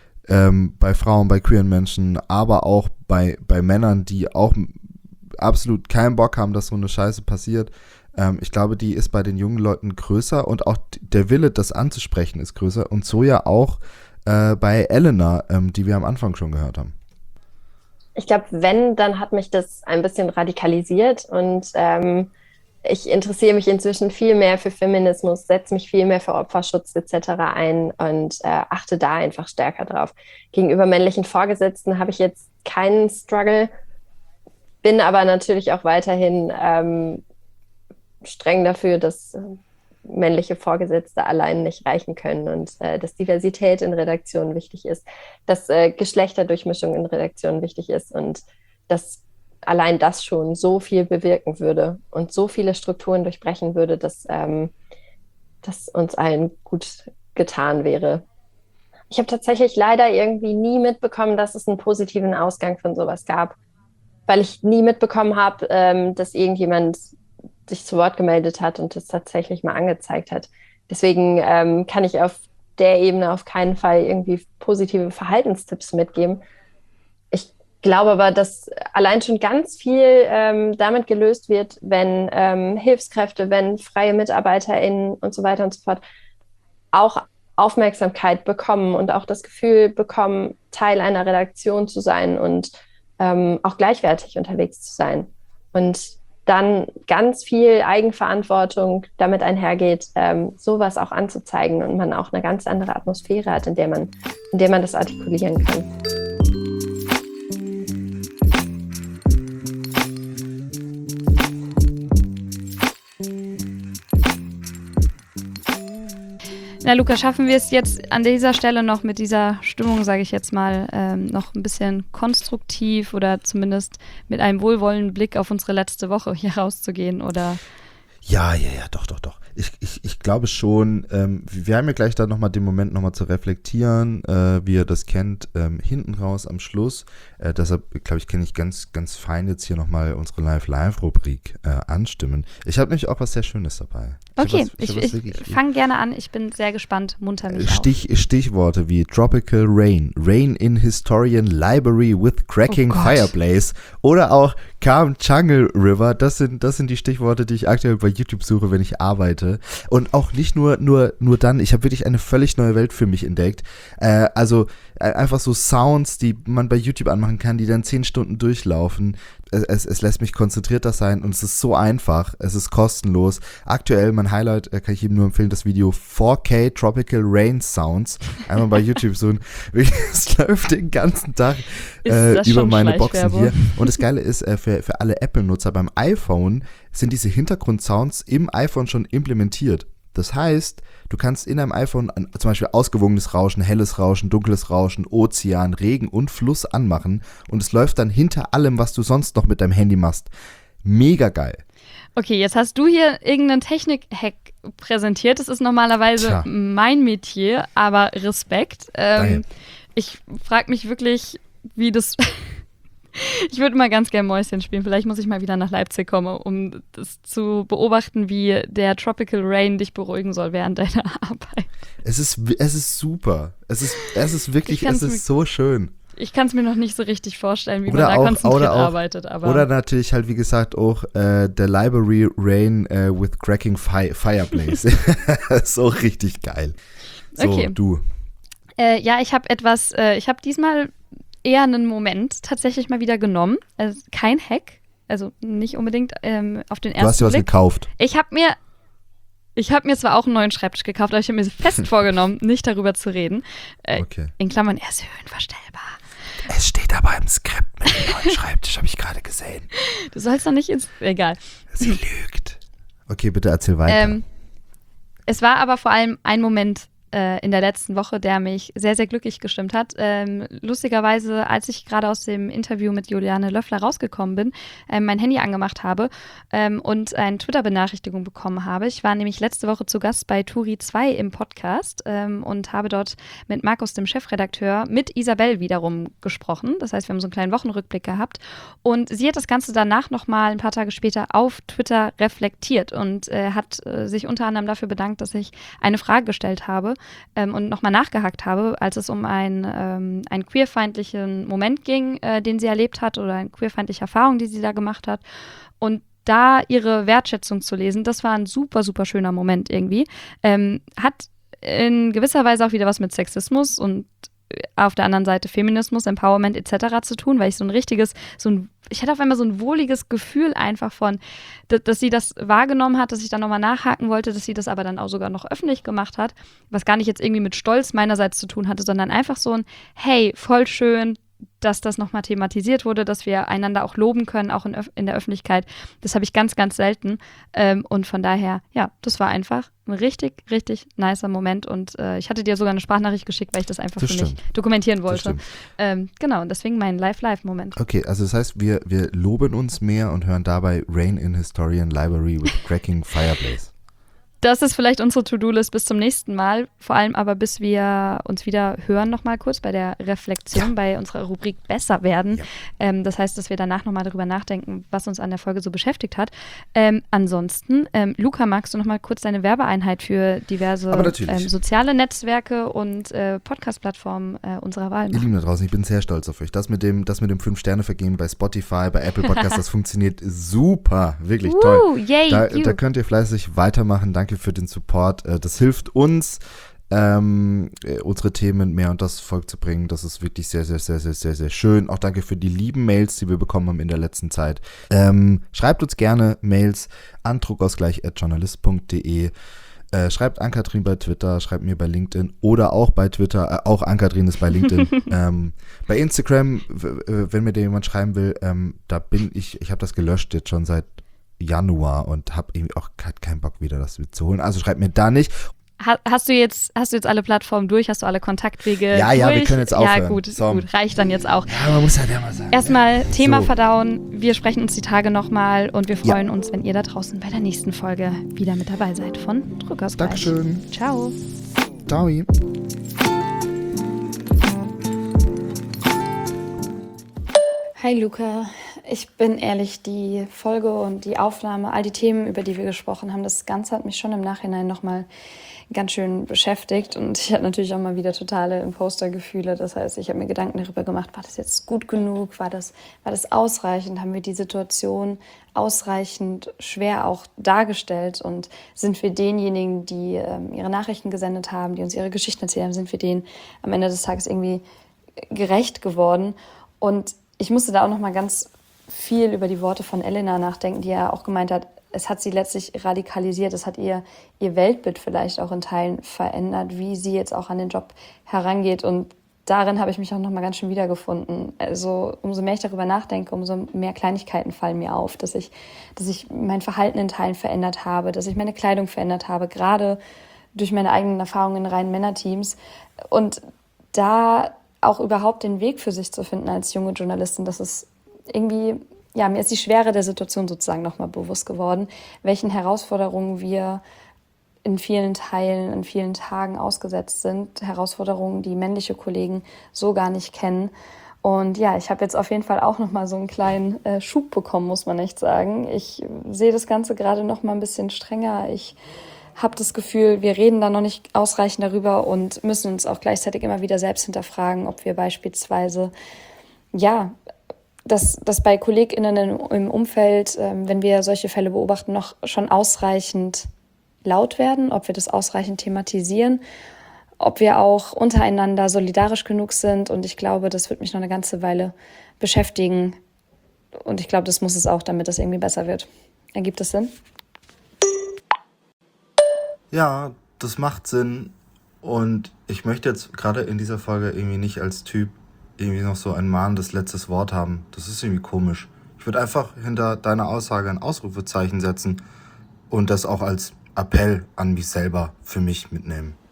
ähm, bei Frauen, bei queeren Menschen, aber auch bei, bei Männern, die auch absolut keinen Bock haben, dass so eine Scheiße passiert, ähm, ich glaube, die ist bei den jungen Leuten größer und auch der Wille, das anzusprechen, ist größer und so ja auch äh, bei Elena, ähm, die wir am Anfang schon gehört haben. Ich glaube, wenn, dann hat mich das ein bisschen radikalisiert und ähm, ich interessiere mich inzwischen viel mehr für Feminismus, setze mich viel mehr für Opferschutz et cetera ein und äh, achte da einfach stärker drauf. Gegenüber männlichen Vorgesetzten habe ich jetzt keinen Struggle, bin aber natürlich auch weiterhin ähm, streng dafür, dass äh, männliche Vorgesetzte allein nicht reichen können und äh, dass Diversität in Redaktionen wichtig ist, dass äh, Geschlechterdurchmischung in Redaktionen wichtig ist und dass allein das schon so viel bewirken würde und so viele Strukturen durchbrechen würde, dass, ähm, dass uns allen gut getan wäre. Ich habe tatsächlich leider irgendwie nie mitbekommen, dass es einen positiven Ausgang von sowas gab, weil ich nie mitbekommen habe, ähm, dass irgendjemand sich zu Wort gemeldet hat und das tatsächlich mal angezeigt hat. Deswegen ähm, kann ich auf der Ebene auf keinen Fall irgendwie positive Verhaltenstipps mitgeben. Ich glaube aber, dass allein schon ganz viel ähm, damit gelöst wird, wenn ähm, Hilfskräfte, wenn freie MitarbeiterInnen und so weiter und so fort auch Aufmerksamkeit bekommen und auch das Gefühl bekommen, Teil einer Redaktion zu sein und ähm, auch gleichwertig unterwegs zu sein. Und dann ganz viel Eigenverantwortung damit einhergeht, ähm, sowas auch anzuzeigen und man auch eine ganz andere Atmosphäre hat, in der man, in der man das artikulieren kann. Na, Luca, schaffen wir es jetzt an dieser Stelle noch mit dieser Stimmung, sage ich jetzt mal, ähm, noch ein bisschen konstruktiv oder zumindest mit einem wohlwollenden Blick auf unsere letzte Woche hier rauszugehen, oder? Ja, ja, ja, doch, doch, doch. Ich, ich, ich glaube schon, ähm, wir haben ja gleich da nochmal den Moment nochmal zu reflektieren, äh, wie ihr das kennt, ähm, hinten raus am Schluss. Äh, deshalb, glaube ich, kann ich ganz, ganz fein jetzt hier nochmal unsere Live-Live-Rubrik äh, anstimmen. Ich habe nämlich auch was sehr Schönes dabei. Ich Okay, was, ich, ich, ich, ich fange gerne an. Ich bin sehr gespannt. Munter mich Stich, auf. Stichworte wie Tropical Rain, Rain in Historian Library with Cracking Oh Gott. Fireplace oder auch Calm Jungle River. Das sind, das sind die Stichworte, die ich aktuell bei YouTube suche, wenn ich arbeite. Und auch nicht nur, nur, nur dann, ich habe wirklich eine völlig neue Welt für mich entdeckt. Äh, also äh, einfach so Sounds, die man bei YouTube anmachen kann, die dann zehn Stunden durchlaufen. Es, es, es lässt mich konzentrierter sein und es ist so einfach. Es ist kostenlos. Aktuell, mein Highlight, äh, kann ich jedem nur empfehlen, das Video four K Tropical Rain Sounds. Einmal bei YouTube so ein, es läuft den ganzen Tag äh, über meine Boxen hier. Und das Geile ist, äh, für, für alle Apple-Nutzer beim iPhone sind diese Hintergrundsounds im iPhone schon implementiert. Das heißt, du kannst in deinem iPhone ein, zum Beispiel ausgewogenes Rauschen, helles Rauschen, dunkles Rauschen, Ozean, Regen und Fluss anmachen und es läuft dann hinter allem, was du sonst noch mit deinem Handy machst. Mega geil. Okay, jetzt hast du hier irgendeinen Technik-Hack präsentiert. Das ist normalerweise Tja. mein Metier, aber Respekt. Ähm, ich frage mich wirklich, wie das... Ich würde mal ganz gerne Mäuschen spielen. Vielleicht muss ich mal wieder nach Leipzig kommen, um das zu beobachten, wie der Tropical Rain dich beruhigen soll während deiner Arbeit. Es ist, es ist super. Es ist, es ist wirklich, Ich es kann's ist so schön. Ich kann es mir noch nicht so richtig vorstellen, wie Oder man da auch- konzentriert oder auch- arbeitet. Aber Oder natürlich halt, wie gesagt, auch äh, der Library Rain äh, with Cracking fi- Fireplace. So richtig geil. So, Okay. du. äh, ja, ich habe etwas, äh, ich habe diesmal eher einen Moment tatsächlich mal wieder genommen. Also kein Hack, also nicht unbedingt ähm, auf den Du hast ersten dir was Blick. gekauft. Ich habe mir, ich habe mir zwar auch einen neuen Schreibtisch gekauft, aber ich habe mir fest vorgenommen, nicht darüber zu reden. Äh, Okay. In Klammern, er ist höhenverstellbar. Es steht aber im Skript mit dem neuen Schreibtisch, habe ich gerade gesehen. Du sollst doch nicht ins, egal. Sie lügt. Okay, bitte erzähl weiter. Ähm, es war aber vor allem ein Moment äh, in der letzten Woche, der mich sehr, sehr glücklich gestimmt hat. Ähm, lustigerweise, als ich gerade aus dem Interview mit Juliane Löffler rausgekommen bin, ähm, mein Handy angemacht habe ähm, und eine Twitter-Benachrichtigung bekommen habe. Ich war nämlich letzte Woche zu Gast bei Turi zwei im Podcast ähm, und habe dort mit Markus, dem Chefredakteur, mit Isabel wiederum gesprochen. Das heißt, wir haben so einen kleinen Wochenrückblick gehabt. Und sie hat das Ganze danach nochmal ein paar Tage später auf Twitter reflektiert und äh, hat äh, sich unter anderem dafür bedankt, dass ich eine Frage gestellt habe ähm, und nochmal nachgehakt habe, als es um ein, ähm, einen queerfeindlichen Moment ging, äh, den sie erlebt hat oder eine queerfeindliche Erfahrung, die sie da gemacht hat. Und da ihre Wertschätzung zu lesen, das war ein super, super schöner Moment irgendwie. Ähm, hat in gewisser Weise auch wieder was mit Sexismus und auf der anderen Seite Feminismus, Empowerment et cetera zu tun, weil ich so ein richtiges, so ein, ich hatte auf einmal so ein wohliges Gefühl einfach von, dass, dass sie das wahrgenommen hat, dass ich dann nochmal nachhaken wollte, dass sie das aber dann auch sogar noch öffentlich gemacht hat, was gar nicht jetzt irgendwie mit Stolz meinerseits zu tun hatte, sondern einfach so ein, hey, voll schön, dass das nochmal thematisiert wurde, dass wir einander auch loben können, auch in, Öf- in der Öffentlichkeit. Das habe ich ganz, ganz selten. Ähm, und von daher, ja, das war einfach ein richtig, richtig nicer Moment. Und äh, ich hatte dir sogar eine Sprachnachricht geschickt, weil ich das einfach Das für stimmt. mich dokumentieren Das wollte. stimmt. Ähm, genau, und deswegen mein Live-Live-Moment. Okay, also das heißt, wir, wir loben uns mehr und hören dabei Rain in Historian Library with Cracking Fireplace. Das ist vielleicht unsere To-Do-List bis zum nächsten Mal. Vor allem aber, bis wir uns wieder hören, nochmal kurz bei der Reflexion, Ja. bei unserer Rubrik Besser werden. Ja. Ähm, das heißt, dass wir danach nochmal darüber nachdenken, was uns an der Folge so beschäftigt hat. Ähm, ansonsten, ähm, Luca, magst du nochmal kurz deine Werbeeinheit für diverse Aber natürlich. ähm, soziale Netzwerke und äh, Podcast-Plattformen äh, unserer Wahl Ihr machen? Lieben da draußen, ich bin sehr stolz auf euch. Das mit dem, das mit dem Fünf-Sterne-Vergehen bei Spotify, bei Apple Podcasts, das funktioniert super. Wirklich toll. Uh, yay, Da, you. da könnt ihr fleißig weitermachen. Danke für den Support. Äh, Das hilft uns, ähm, äh, unsere Themen mehr unter das Volk zu bringen. Das ist wirklich sehr, sehr, sehr, sehr, sehr, sehr schön. Auch danke für die lieben Mails, die wir bekommen haben in der letzten Zeit. Ähm, schreibt uns gerne Mails an druckausgleich at journalist punkt de. Äh, schreibt Ann-Kathrin bei Twitter, schreibt mir bei LinkedIn oder auch bei Twitter, äh, auch Ann-Kathrin ist bei LinkedIn. ähm, bei Instagram, w- w- wenn mir da jemand schreiben will, ähm, da bin ich, ich habe das gelöscht jetzt schon seit Januar und habe irgendwie auch ke- keinen Bock wieder das zu holen. Also schreibt mir da nicht. Ha- Hast du jetzt, hast du jetzt alle Plattformen durch? Hast du alle Kontaktwege Ja, ja, durch? wir können jetzt aufhören. Ja, gut, So. gut, reicht dann jetzt auch. Ja, man muss halt ja mal sagen. Erstmal Thema So. verdauen. Wir sprechen uns die Tage nochmal und wir Ja. freuen uns, wenn ihr da draußen bei der nächsten Folge wieder mit dabei seid von Drückausgleich. Dankeschön. Ciao. Ciao. Hi Luca, ich bin ehrlich, die Folge und die Aufnahme, all die Themen, über die wir gesprochen haben, das Ganze hat mich schon im Nachhinein nochmal ganz schön beschäftigt und ich hatte natürlich auch mal wieder totale Imposter-Gefühle. Das heißt, ich habe mir Gedanken darüber gemacht, war das jetzt gut genug, war das, war das ausreichend, haben wir die Situation ausreichend schwer auch dargestellt und sind wir denjenigen, die ähm, ihre Nachrichten gesendet haben, die uns ihre Geschichten erzählt haben, sind wir denen am Ende des Tages irgendwie gerecht geworden. Und ich musste da auch noch mal ganz viel über die Worte von Elena nachdenken, die ja auch gemeint hat, es hat sie letztlich radikalisiert, es hat ihr, ihr Weltbild vielleicht auch in Teilen verändert, wie sie jetzt auch an den Job herangeht. Und darin habe ich mich auch noch mal ganz schön wiedergefunden. Also umso mehr ich darüber nachdenke, umso mehr Kleinigkeiten fallen mir auf, dass ich, dass ich mein Verhalten in Teilen verändert habe, dass ich meine Kleidung verändert habe, gerade durch meine eigenen Erfahrungen in reinen Männerteams. Und da auch überhaupt den Weg für sich zu finden als junge Journalistin, das ist irgendwie, ja, mir ist die Schwere der Situation sozusagen nochmal bewusst geworden, welchen Herausforderungen wir in vielen Teilen, in vielen Tagen ausgesetzt sind. Herausforderungen, die männliche Kollegen so gar nicht kennen. Und ja, ich habe jetzt auf jeden Fall auch nochmal so einen kleinen äh, Schub bekommen, muss man echt sagen. Ich sehe das Ganze gerade nochmal ein bisschen strenger. Ich habe das Gefühl, wir reden da noch nicht ausreichend darüber und müssen uns auch gleichzeitig immer wieder selbst hinterfragen, ob wir beispielsweise, ja, dass, dass bei KollegInnen im Umfeld, ähm, wenn wir solche Fälle beobachten, noch schon ausreichend laut werden, ob wir das ausreichend thematisieren, ob wir auch untereinander solidarisch genug sind. Und ich glaube, das wird mich noch eine ganze Weile beschäftigen. Und ich glaube, das muss es auch, damit das irgendwie besser wird. Ergibt das Sinn? Ja, das macht Sinn. Und ich möchte jetzt gerade in dieser Folge irgendwie nicht als Typ irgendwie noch so ein mahnendes letztes Wort haben. Das ist irgendwie komisch. Ich würde einfach hinter deiner Aussage ein Ausrufezeichen setzen und das auch als Appell an mich selber für mich mitnehmen.